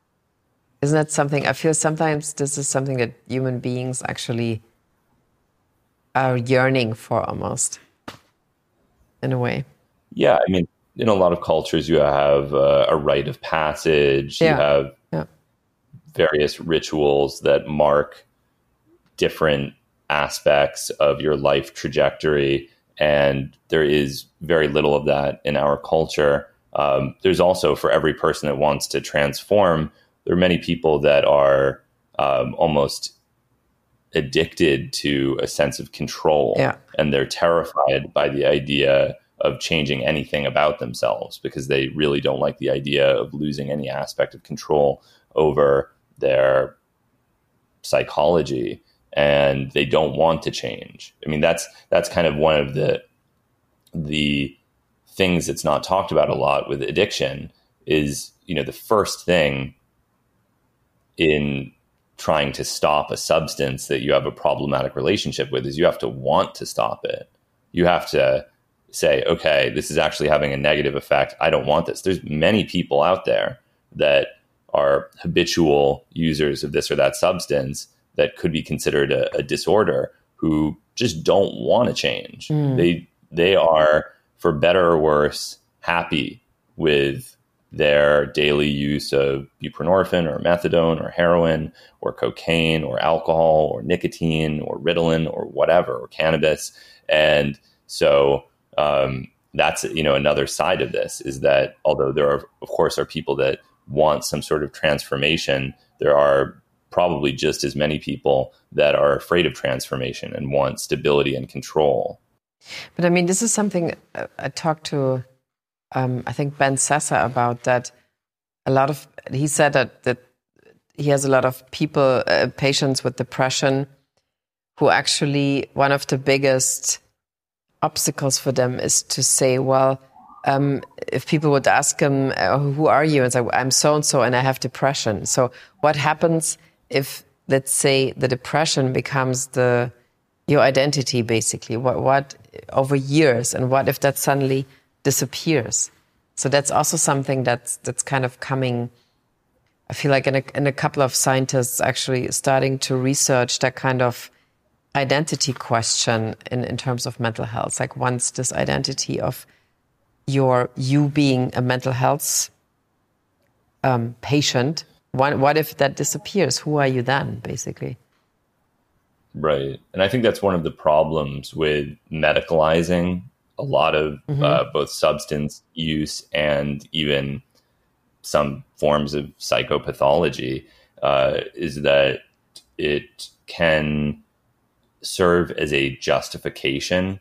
Isn't that something, I feel sometimes this is something that human beings actually are yearning for, almost, in a way. Yeah, I mean, in a lot of cultures, you have uh, a rite of passage. Yeah. You have yeah. various rituals that mark different aspects of your life trajectory. And there is very little of that in our culture. Um, there's also, for every person that wants to transform, there are many people that are um, almost addicted to a sense of control. Yeah. And they're terrified by the idea of changing anything about themselves, because they really don't like the idea of losing any aspect of control over their psychology. and they don't want to change. I mean, that's that's kind of one of the the things that's not talked about a lot with addiction is, you know, the first thing in trying to stop a substance that you have a problematic relationship with is you have to want to stop it. You have to say, okay, this is actually having a negative effect. I don't want this. There's many people out there that are habitual users of this or that substance that could be considered a, a disorder who just don't want to change. Mm. They they are, for better or worse, happy with their daily use of buprenorphine or methadone or heroin or cocaine or alcohol or nicotine or Ritalin or whatever, or cannabis. And so um, that's, you know, another side of this is that although there are, of course, are people that want some sort of transformation, there are probably just as many people that are afraid of transformation and want stability and control. But I mean, this is something I talked to, um, I think, Ben Sessa about, that a lot of, he said that, that he has a lot of people, uh, patients with depression, who actually, one of the biggest obstacles for them is to say, well, um, if people would ask him, uh, who are you? And say, I'm so-and-so and I have depression. So what happens if, let's say, the depression becomes the your identity, basically? What, what over years, and what if that suddenly disappears? So that's also something that's that's kind of coming. I feel like in a, in a couple of scientists actually starting to research that kind of identity question in, in terms of mental health. Like, once this identity of your you being a mental health um, patient, what, what if that disappears? Who are you then, basically? Right. And I think that's one of the problems with medicalizing a lot of mm-hmm. uh, both substance use and even some forms of psychopathology, uh, is that it can serve as a justification.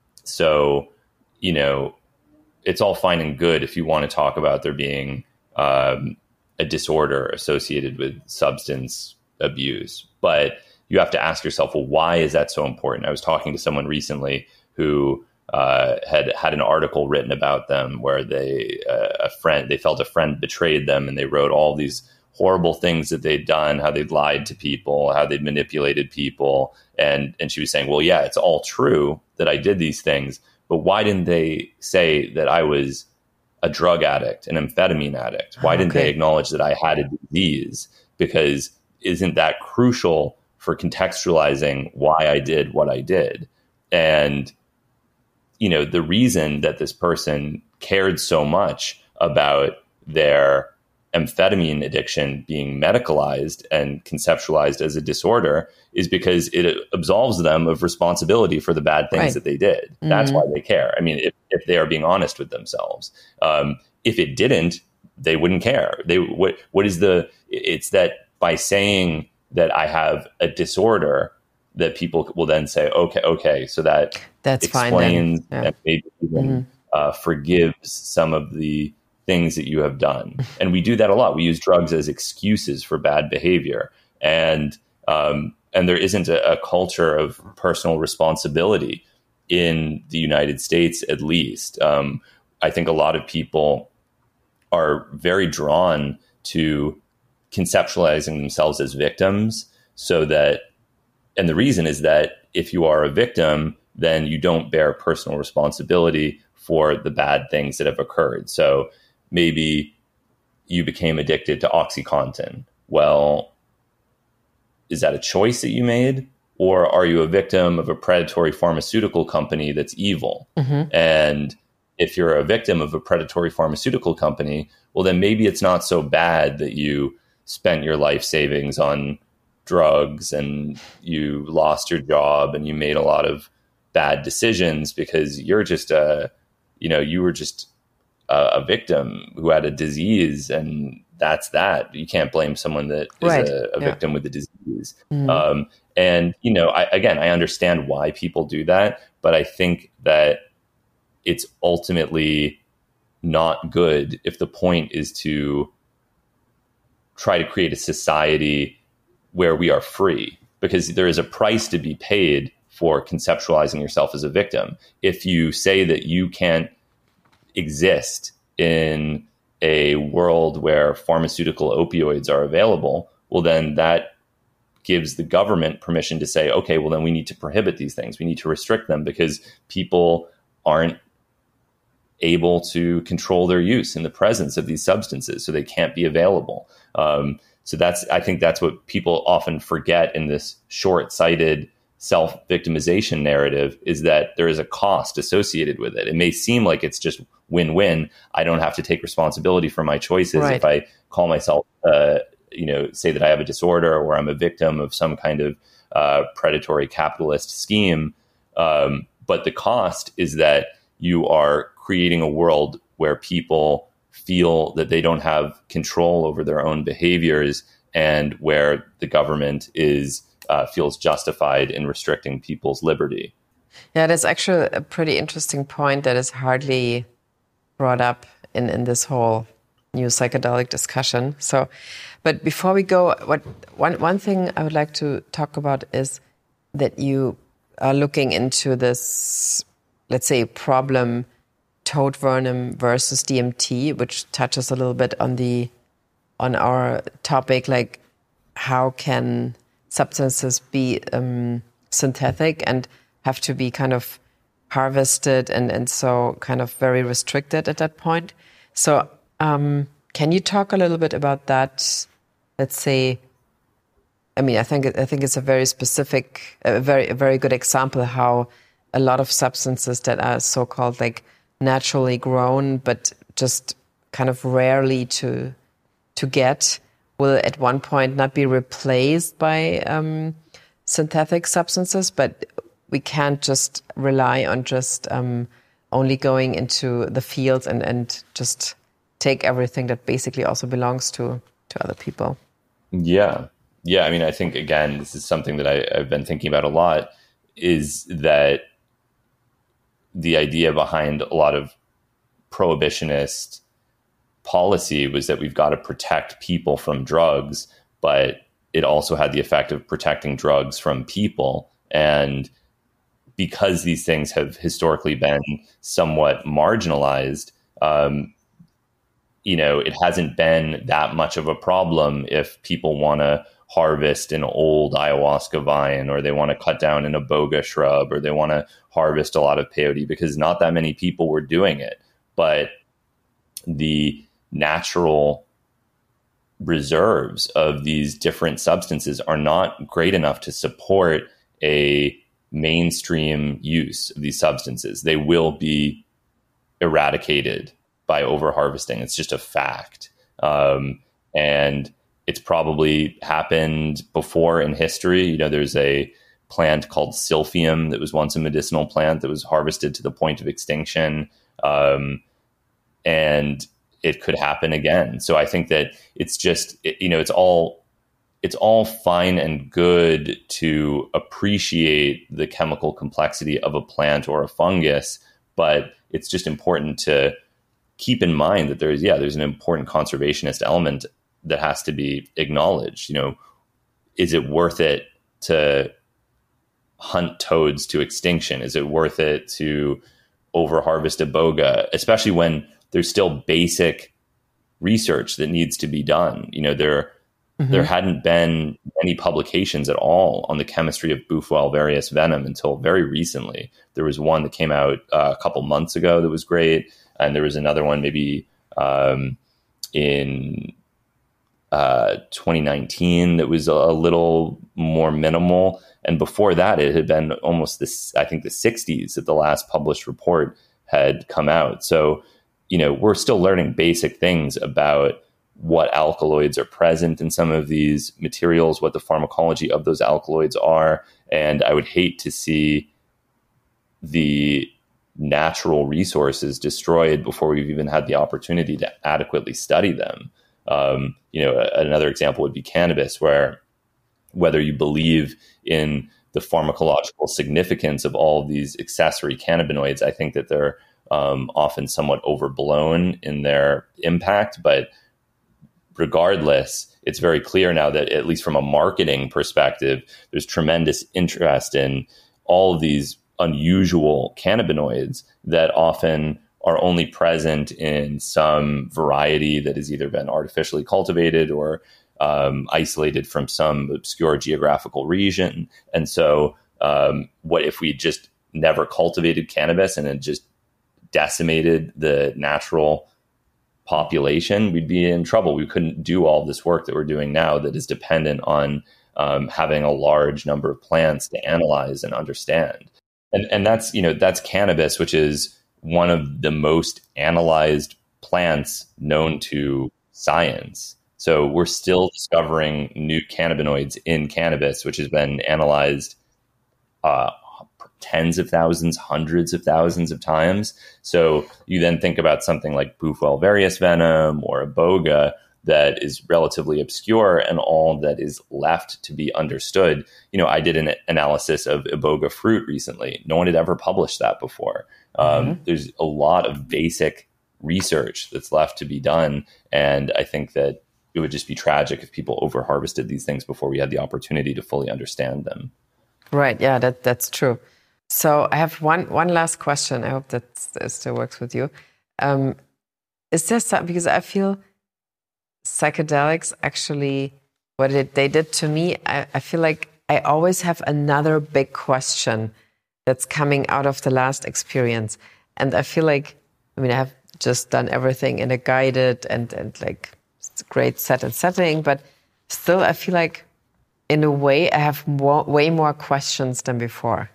So, you know, it's all fine and good if you want to talk about there being um, a disorder associated with substance abuse, but you have to ask yourself, well, why is that so important? I was talking to someone recently who uh, had had an article written about them where they uh, a friend they felt a friend betrayed them, and they wrote all these horrible things that they'd done, how they'd lied to people, how they'd manipulated people, and and she was saying, well, yeah, it's all true that I did these things, but why didn't they say that I was a drug addict, an amphetamine addict? Why didn't okay. they acknowledge that I had a disease? Because isn't that crucial for contextualizing why I did what I did? And, you know, the reason that this person cared so much about their amphetamine addiction being medicalized and conceptualized as a disorder is because it absolves them of responsibility for the bad things right. that they did. Mm-hmm. That's why they care. I mean, if, if they are being honest with themselves, um, if it didn't, they wouldn't care. They, what, what is the, it's that by saying that I have a disorder, that people will then say, okay, okay, so that That's explains fine, yeah. and maybe even mm-hmm. uh, forgives some of the things that you have done. And we do that a lot. We use drugs as excuses for bad behavior. And um, and there isn't a, a culture of personal responsibility in the United States, at least. Um, I think a lot of people are very drawn to conceptualizing themselves as victims, so that, and the reason is that if you are a victim, then you don't bear personal responsibility for the bad things that have occurred. So maybe you became addicted to OxyContin. Well, is that a choice that you made? Or are you a victim of a predatory pharmaceutical company that's evil? Mm-hmm. And if you're a victim of a predatory pharmaceutical company, well, then maybe it's not so bad that you spent your life savings on drugs and you lost your job and you made a lot of bad decisions, because you're just a, you know, you were just a, a victim who had a disease, and that's that. You can't blame someone that is right. a, a yeah. victim with a disease. Mm-hmm. Um, and, you know, I, again, I understand why people do that, but I think that it's ultimately not good if the point is to try to create a society where we are free. because there is a price to be paid for conceptualizing yourself as a victim. If you say that you can't exist in a world where pharmaceutical opioids are available, well, then that gives the government permission to say, okay, well, then we need to prohibit these things. We need to restrict them because people aren't able to control their use in the presence of these substances, so they can't be available. Um, so that's, I think that's what people often forget in this short-sighted self-victimization narrative, is that there is a cost associated with it. It may seem like it's just win-win. I don't have to take responsibility for my choices. Right. If I call myself, uh, you know, say that I have a disorder or I'm a victim of some kind of uh, predatory capitalist scheme. Um, but the cost is that you are creating a world where people feel that they don't have control over their own behaviors, and where the government is uh, feels justified in restricting people's liberty. Yeah, that's actually a pretty interesting point that is hardly brought up in, in this whole new psychedelic discussion. So, but before we go, what one one thing I would like to talk about is that you are looking into this, let's say, problem toad venom versus D M T, which touches a little bit on the on our topic, like how can substances be um, synthetic and have to be kind of harvested and, and so kind of very restricted at that point. So um, can you talk a little bit about that? Let's say, I mean, I think I think it's a very specific, a very a very good example how a lot of substances that are so-called like naturally grown, but just kind of rarely to to get, will at one point not be replaced by um, synthetic substances, but we can't just rely on just um, only going into the fields and, and just take everything that basically also belongs to, to other people. Yeah. Yeah. I mean, I think, again, this is something that I, I've been thinking about a lot, is that the idea behind a lot of prohibitionist policy was that we've got to protect people from drugs, but it also had the effect of protecting drugs from people. And because these things have historically been somewhat marginalized, um, you know, it hasn't been that much of a problem if people want to harvest an old ayahuasca vine, or they want to cut down an iboga shrub, or they want to harvest a lot of peyote, because not that many people were doing it. But the natural reserves of these different substances are not great enough to support a mainstream use of these substances. They will be eradicated by overharvesting. It's just a fact. Um, and it's probably happened before in history. You know, there's a plant called silphium that was once a medicinal plant that was harvested to the point of extinction. Um, and it could happen again. So I think that it's just, it, you know, it's all, it's all fine and good to appreciate the chemical complexity of a plant or a fungus, but it's just important to keep in mind that there's, yeah, there's an important conservationist element that has to be acknowledged. You know, is it worth it to hunt toads to extinction? Is it worth it to overharvest iboga, especially when there's still basic research that needs to be done? You know, there mm-hmm. there hadn't been any publications at all on the chemistry of Bufo alvarius venom until very recently. There was one that came out uh, a couple months ago that was great, and there was another one maybe um, in uh, twenty nineteen that was a, a little more minimal. And before that, it had been almost this, I think, the sixties that the last published report had come out. So, you know, we're still learning basic things about what alkaloids are present in some of these materials, what the pharmacology of those alkaloids are. And I would hate to see the natural resources destroyed before we've even had the opportunity to adequately study them. Um, you know, a, another example would be cannabis, where whether you believe in the pharmacological significance of all of these accessory cannabinoids, I think that they're um, often somewhat overblown in their impact. But regardless, it's very clear now that, at least from a marketing perspective, there's tremendous interest in all of these unusual cannabinoids that often are only present in some variety that has either been artificially cultivated or um, isolated from some obscure geographical region. And so um, what if we just never cultivated cannabis and it just decimated the natural population? We'd be in trouble. We couldn't do all this work that we're doing now that is dependent on um, having a large number of plants to analyze and understand. And and that's, you know, that's cannabis, which is one of the most analyzed plants known to science. So we're still discovering new cannabinoids in cannabis, which has been analyzed uh, tens of thousands, hundreds of thousands of times. So you then think about something like Bufo alvarius venom or iboga that is relatively obscure, and all that is left to be understood. You know, I did an analysis of iboga fruit recently. No one had ever published that before. Mm-hmm. Um, there's a lot of basic research that's left to be done. And I think that it would just be tragic if people over harvested these things before we had the opportunity to fully understand them. Right. Yeah, that that's true. So I have one one last question. I hope that, that still works with you. Um, is there some, because I feel psychedelics actually, what it, they did to me, I, I feel like I always have another big question that's coming out of the last experience. And I feel like, I mean, I have just done everything in a guided and, and like great set and setting, but still I feel like in a way I have more, way more questions than before.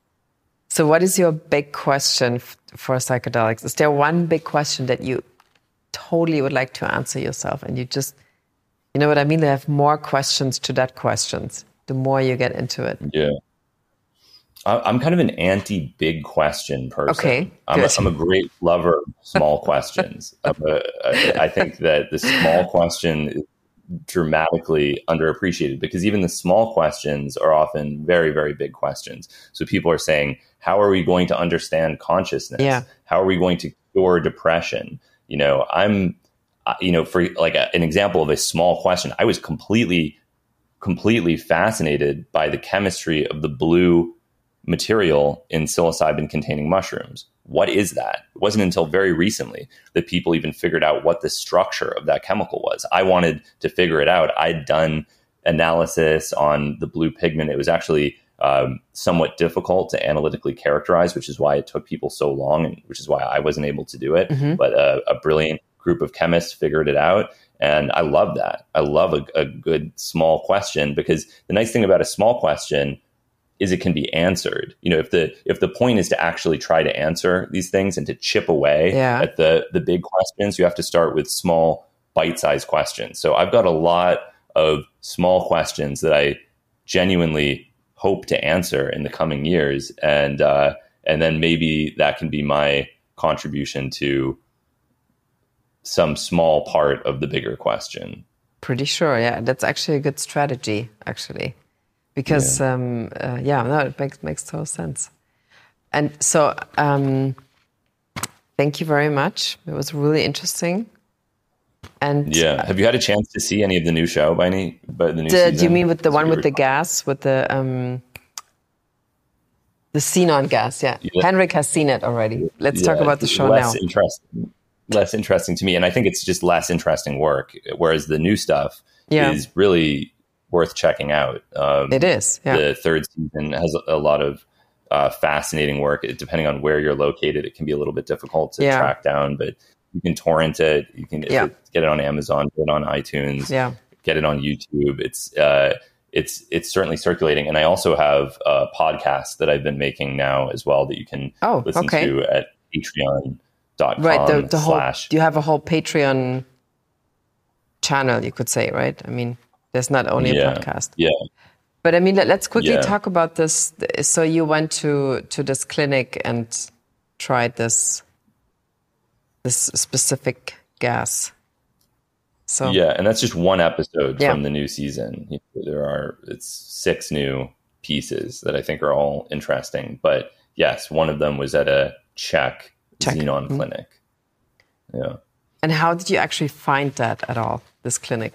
So what is your big question f- for psychedelics? Is there one big question that you totally would like to answer yourself, and you just, you know what I mean? They have more questions to that questions the more you get into it. Yeah. I'm kind of an anti-big question person. Okay, I'm a, I'm a great lover of small questions. I'm a, I, I think that the small question is dramatically underappreciated, because even the small questions are often very, very big questions. So people are saying, how are we going to understand consciousness? Yeah. How are we going to cure depression? You know, I'm, you know, for like a, an example of a small question, I was completely, completely fascinated by the chemistry of the blue material in psilocybin containing mushrooms. What is that? It wasn't until very recently that people even figured out what the structure of that chemical was. I wanted to figure it out. I'd done analysis on the blue pigment. It was actually um, somewhat difficult to analytically characterize, which is why it took people so long, and which is why I wasn't able to do it. Mm-hmm. But uh, a brilliant group of chemists figured it out. And I love that. I love a, a good small question, because the nice thing about a small question is it can be answered. You know, if the if the point is to actually try to answer these things and to chip away yeah. at the the big questions, you have to start with small, bite-sized questions. So I've got a lot of small questions that I genuinely hope to answer in the coming years, and uh, and then maybe that can be my contribution to some small part of the bigger question. Pretty sure, yeah. That's actually a good strategy, actually. Because, yeah, um, uh, yeah no, it makes, makes total sense. And so, um, thank you very much. It was really interesting. And yeah, have you had a chance to see any of the new show by any, by the new the, season? Do you mean with the one with the gas, with the, um, the xenon gas? Yeah. yeah. Henrik has seen it already. Let's yeah, talk about the show less now. Interesting, less interesting to me. And I think it's just less interesting work. Whereas the new stuff yeah. is really worth checking out. Um, it is. Yeah. The third season has a lot of uh, fascinating work. It, depending on where you're located, it can be a little bit difficult to yeah. track down, but you can torrent it. You can yeah. it, get it on Amazon, get it on iTunes, yeah. get it on YouTube. It's uh, it's it's certainly circulating. And I also have a podcast that I've been making now as well that you can oh, listen okay. to at patreon dot com right, the, the slash. Whole, you have a whole Patreon channel, you could say, right? I mean, there's not only yeah, a podcast. Yeah. But I mean, let, let's quickly yeah. talk about this. So you went to, to this clinic and tried this this specific gas. So yeah, and that's just one episode yeah. from the new season. There are it's six new pieces that I think are all interesting. But yes, one of them was at a Czech, Czech. Xenon mm-hmm. clinic. Yeah. And how did you actually find that at all? this clinic?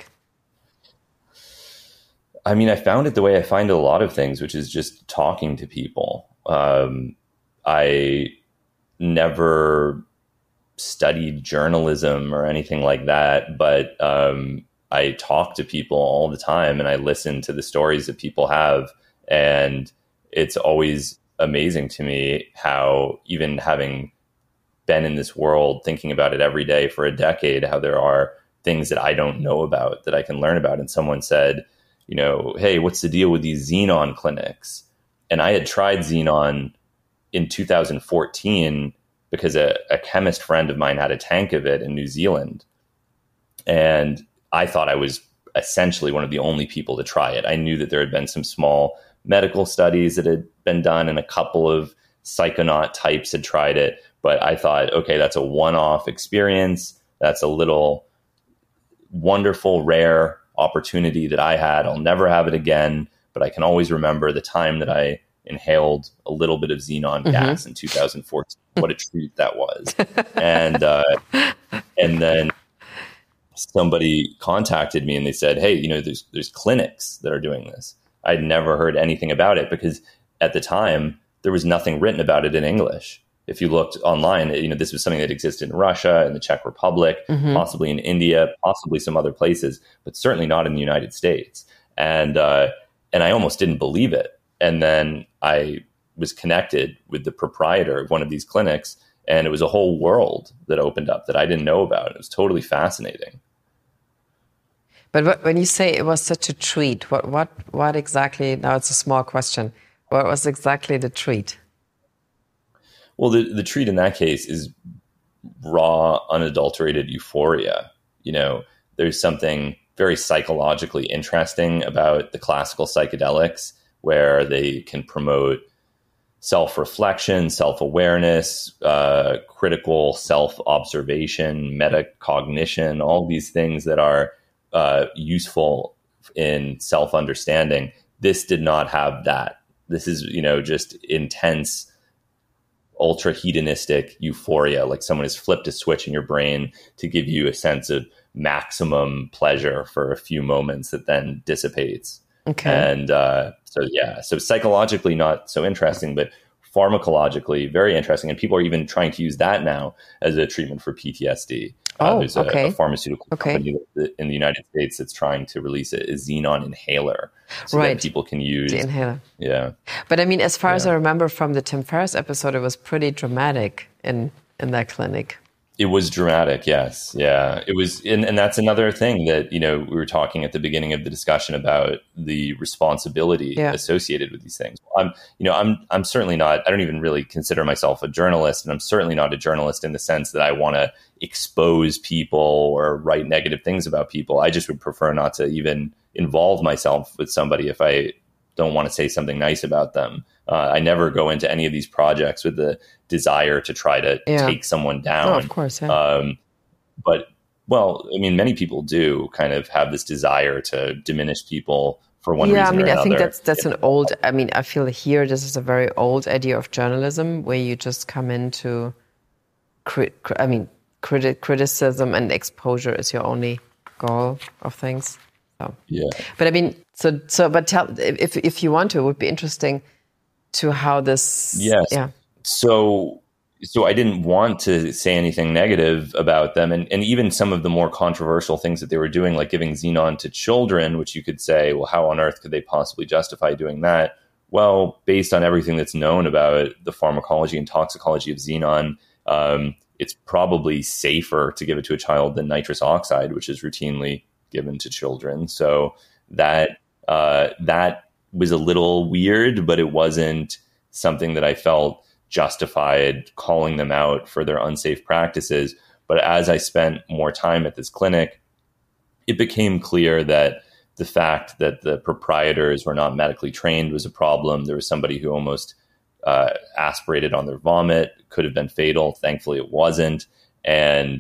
I mean, I found it the way I find a lot of things, which is just talking to people. Um, I never studied journalism or anything like that, but um, I talk to people all the time and I listen to the stories that people have. And it's always amazing to me how, even having been in this world, thinking about it every day for a decade, how there are things that I don't know about that I can learn about. And someone said, you know, hey, what's the deal with these Xenon clinics? And I had tried Xenon in two thousand fourteen because a, a chemist friend of mine had a tank of it in New Zealand. And I thought I was essentially one of the only people to try it. I knew that there had been some small medical studies that had been done and a couple of psychonaut types had tried it. But I thought, okay, that's a one-off experience. That's a little wonderful, rare opportunity that I had. I'll never have it again, but I can always remember the time that I inhaled a little bit of xenon mm-hmm. gas in two thousand fourteen. What a treat that was. and uh, and then somebody contacted me and they said, hey, you know, there's there's clinics that are doing this. I'd never heard anything about it because at the time there was nothing written about it in English. If you looked online, you know, this was something that existed in Russia, in the Czech Republic, mm-hmm. possibly in India, possibly some other places, but certainly not in the United States. And uh, and I almost didn't believe it. And then I was connected with the proprietor of one of these clinics, and it was a whole world that opened up that I didn't know about. It was totally fascinating. But what, when you say it was such a treat, what what what exactly? Now it's a small question. What was exactly the treat? Well, the, the treat in that case is raw, unadulterated euphoria. You know, there's something very psychologically interesting about the classical psychedelics where they can promote self-reflection, self-awareness, uh, critical self-observation, metacognition, all these things that are uh, useful in self-understanding. This did not have that. This is, you know, just intense, ultra hedonistic euphoria, like someone has flipped a switch in your brain to give you a sense of maximum pleasure for a few moments that then dissipates. Okay. And uh, so, yeah, so psychologically not so interesting, but pharmacologically very interesting. And people are even trying to use that now as a treatment for P T S D. Uh, oh, there's okay. a, a pharmaceutical okay. company that, in the United States that's trying to release a, a xenon inhaler so right. that people can use. The inhaler. Yeah. But I mean, as far yeah. as I remember from the Tim Ferriss episode, it was pretty dramatic in, in that clinic. It was dramatic, yes. Yeah. It was, and, and that's another thing that, you know, we were talking at the beginning of the discussion about the responsibility yeah. associated with these things. I'm, you know, I'm, I'm certainly not, I don't even really consider myself a journalist, and I'm certainly not a journalist in the sense that I want to expose people or write negative things about people. I just would prefer not to even involve myself with somebody if I don't want to say something nice about them. Uh, I never go into any of these projects with the desire to try to yeah. take someone down. Oh, of course. Yeah. Um, but, well, I mean, many people do kind of have this desire to diminish people for one yeah, reason I mean, or another. I think that's that's an old, I mean, I feel here this is a very old idea of journalism where you just come into, cri- I mean, criti- criticism and exposure is your only goal of things. So. Yeah. But I mean, so, so, but tell, if if you want to, it would be interesting to how this. Yes. Yeah. So, so I didn't want to say anything negative about them. And, and even some of the more controversial things that they were doing, like giving xenon to children, which you could say, well, how on earth could they possibly justify doing that? Well, based on everything that's known about the pharmacology and toxicology of xenon, um, it's probably safer to give it to a child than nitrous oxide, which is routinely given to children. So that uh, that was a little weird, but it wasn't something that I felt justified calling them out for their unsafe practices. But as I spent more time at this clinic, it became clear that the fact that the proprietors were not medically trained was a problem. There was somebody who almost uh, aspirated on their vomit, could have been fatal. Thankfully, it wasn't. And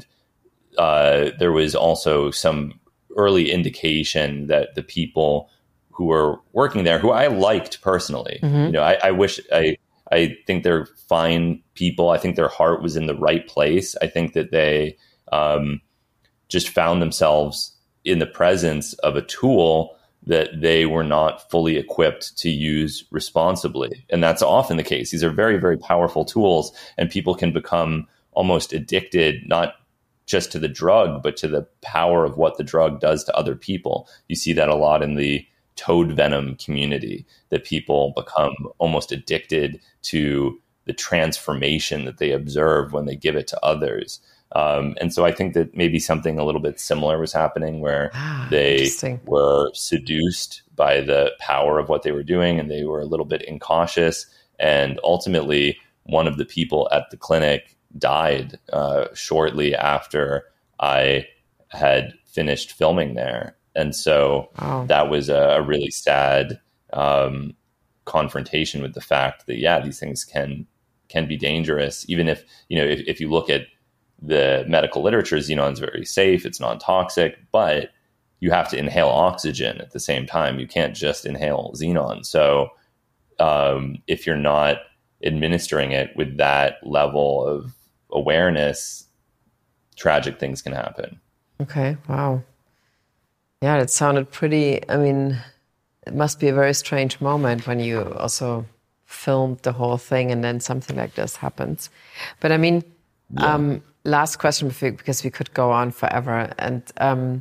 uh, there was also some early indication that the people who were working there, who I liked personally, mm-hmm. you know, I, I wish I, I think they're fine people. I think their heart was in the right place. I think that they um, just found themselves in the presence of a tool that they were not fully equipped to use responsibly. And that's often the case. These are very, very powerful tools, and people can become almost addicted, not just to the drug, but to the power of what the drug does to other people. You see that a lot in the toad venom community, that people become almost addicted to the transformation that they observe when they give it to others. Um, and so I think that maybe something a little bit similar was happening, where ah, they were seduced by the power of what they were doing, and they were a little bit incautious. And ultimately, one of the people at the clinic died uh, shortly after I had finished filming there. And so wow. that was a, a really sad um, confrontation with the fact that, yeah, these things can can be dangerous. Even if, you know, if, if you look at the medical literature, xenon is very safe, it's non-toxic, but you have to inhale oxygen at the same time. You can't just inhale xenon. So um, if you're not administering it with that level of awareness, tragic things can happen. Okay, wow. Yeah, it sounded pretty, I mean, it must be a very strange moment when you also filmed the whole thing and then something like this happens. But I mean, yeah. um, last question, because we could go on forever. And um,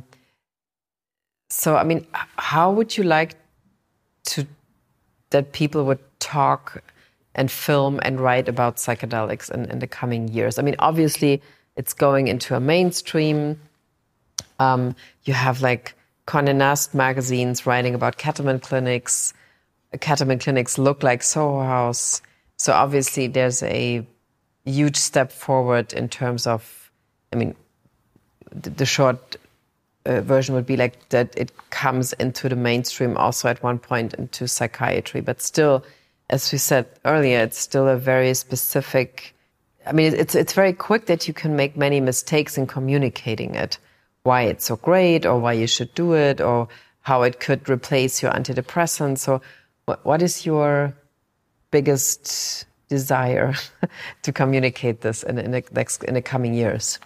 so, I mean, how would you like to that people would talk and film and write about psychedelics in, in the coming years? I mean, obviously, it's going into a mainstream. Um, you have like Condé Nast magazines writing about ketamine clinics. Ketamine clinics look like Soho House. So obviously, there's a huge step forward in terms of, I mean, the, the short uh, version would be like that it comes into the mainstream also at one point into psychiatry. But still, as we said earlier, it's still a very specific, I mean, it's it's very quick that you can make many mistakes in communicating it, why it's so great or why you should do it or how it could replace your antidepressant. So what, what is your biggest desire to communicate this in, in, the next, in the coming years?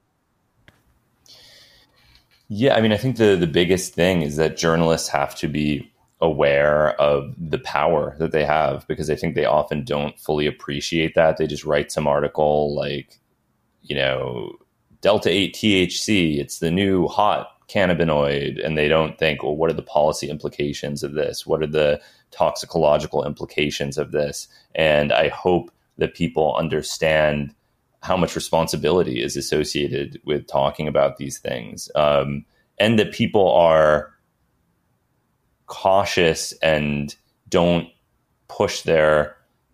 Yeah, I mean, I think the, the biggest thing is that journalists have to be aware of the power that they have, because I think they often don't fully appreciate that. They just write some article like, you know, Delta eight T H C, it's the new hot cannabinoid. And they don't think, well, what are the policy implications of this? What are the toxicological implications of this? And I hope that people understand how much responsibility is associated with talking about these things. Um, and that people are cautious and don't push their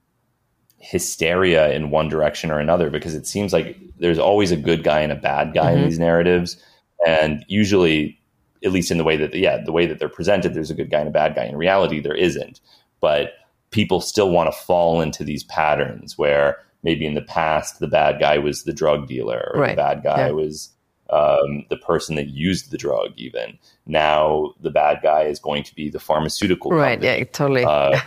hysteria in one direction or another, because it seems like there's always a good guy and a bad guy mm-hmm. in these narratives. And usually, at least in the way that, yeah, the way that they're presented, there's a good guy and a bad guy. In reality, there isn't. But people still want to fall into these patterns where maybe in the past, the bad guy was the drug dealer, or right. the bad guy yeah. was um, the person that used the drug even. Now, the bad guy is going to be the pharmaceutical company. Right, yeah, totally. Uh,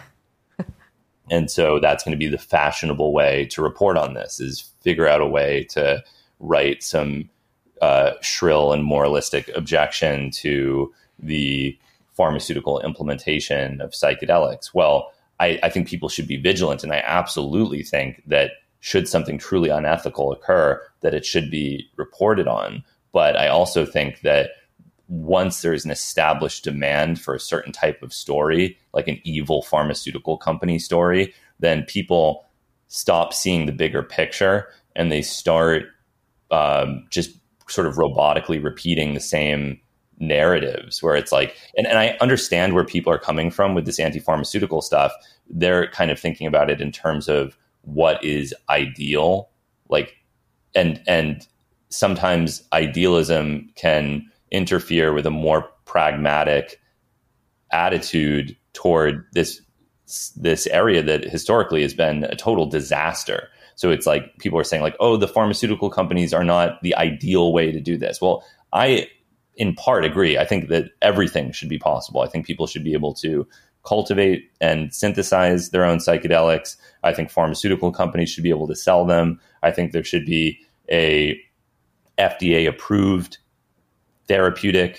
and so that's going to be the fashionable way to report on this, is figure out a way to write some uh, shrill and moralistic objection to the pharmaceutical implementation of psychedelics. Well, I, I think people should be vigilant, and I absolutely think that should something truly unethical occur, that it should be reported on. But I also think that once there's an established demand for a certain type of story, like an evil pharmaceutical company story, then people stop seeing the bigger picture and they start um, just sort of robotically repeating the same narratives, where it's like, and, and I understand where people are coming from with this anti-pharmaceutical stuff. They're kind of thinking about it in terms of what is ideal, like, and, and sometimes idealism can interfere with a more pragmatic attitude toward this, this area that historically has been a total disaster. So it's like people are saying like, oh, the pharmaceutical companies are not the ideal way to do this. Well, I, in part, agree. I think that everything should be possible. I think people should be able to cultivate and synthesize their own psychedelics. I think pharmaceutical companies should be able to sell them. I think there should be a F D A approved therapeutic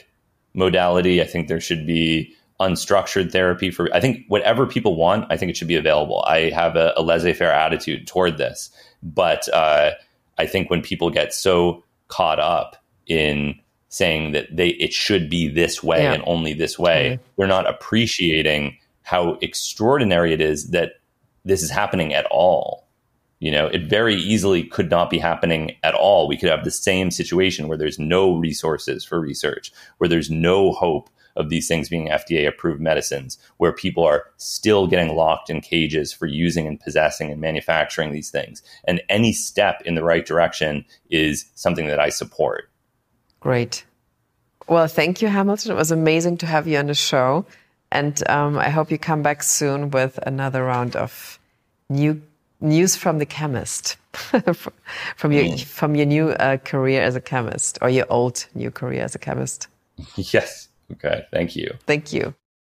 modality. I think there should be unstructured therapy for, I think whatever people want, I think it should be available. I have a, a laissez-faire attitude toward this. But uh, I think when people get so caught up in saying that they it should be this way yeah. and only this way, totally. They're not appreciating how extraordinary it is that this is happening at all. You know, it very easily could not be happening at all. We could have the same situation where there's no resources for research, where there's no hope of these things being F D A-approved medicines, where people are still getting locked in cages for using and possessing and manufacturing these things. And any step in the right direction is something that I support. Great. Well, thank you, Hamilton. It was amazing to have you on the show. And um, I hope you come back soon with another round of new news from the chemist, from your mm. from your new uh, career as a chemist, or your old new career as a chemist. Yes. Okay. Thank you. Thank you.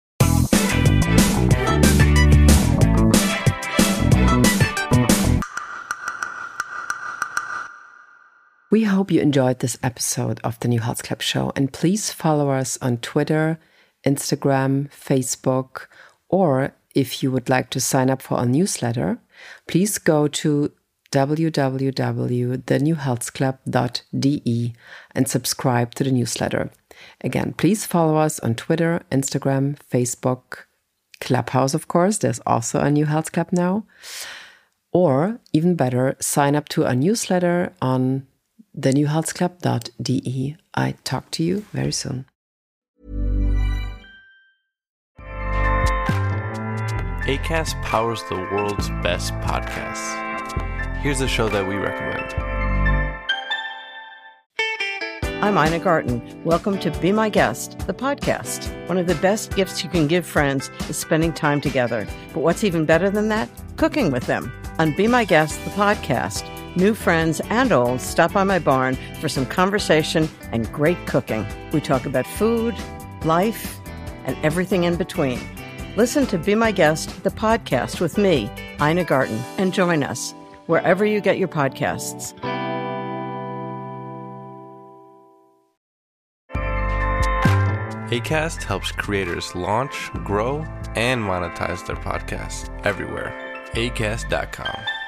We hope you enjoyed this episode of the New Health Club show, and please follow us on Twitter, Instagram, Facebook, or if you would like to sign up for our newsletter, please go to w w w dot the new health club dot d e and subscribe to the newsletter. Again, please follow us on Twitter, Instagram, Facebook, Clubhouse, of course. There's also a New Health Club now. Or, even better, sign up to our newsletter on the new health club dot d e. I talk to you very soon. Acast powers the world's best podcasts. Here's a show that we recommend. I'm Ina Garten. Welcome to Be My Guest, the podcast. One of the best gifts you can give friends is spending time together. But what's even better than that? Cooking with them. On Be My Guest, the podcast, new friends and old stop by my barn for some conversation and great cooking. We talk about food, life, and everything in between. Listen to Be My Guest, the podcast with me, Ina Garten, and join us wherever you get your podcasts. Acast helps creators launch, grow, and monetize their podcasts everywhere. acast dot com.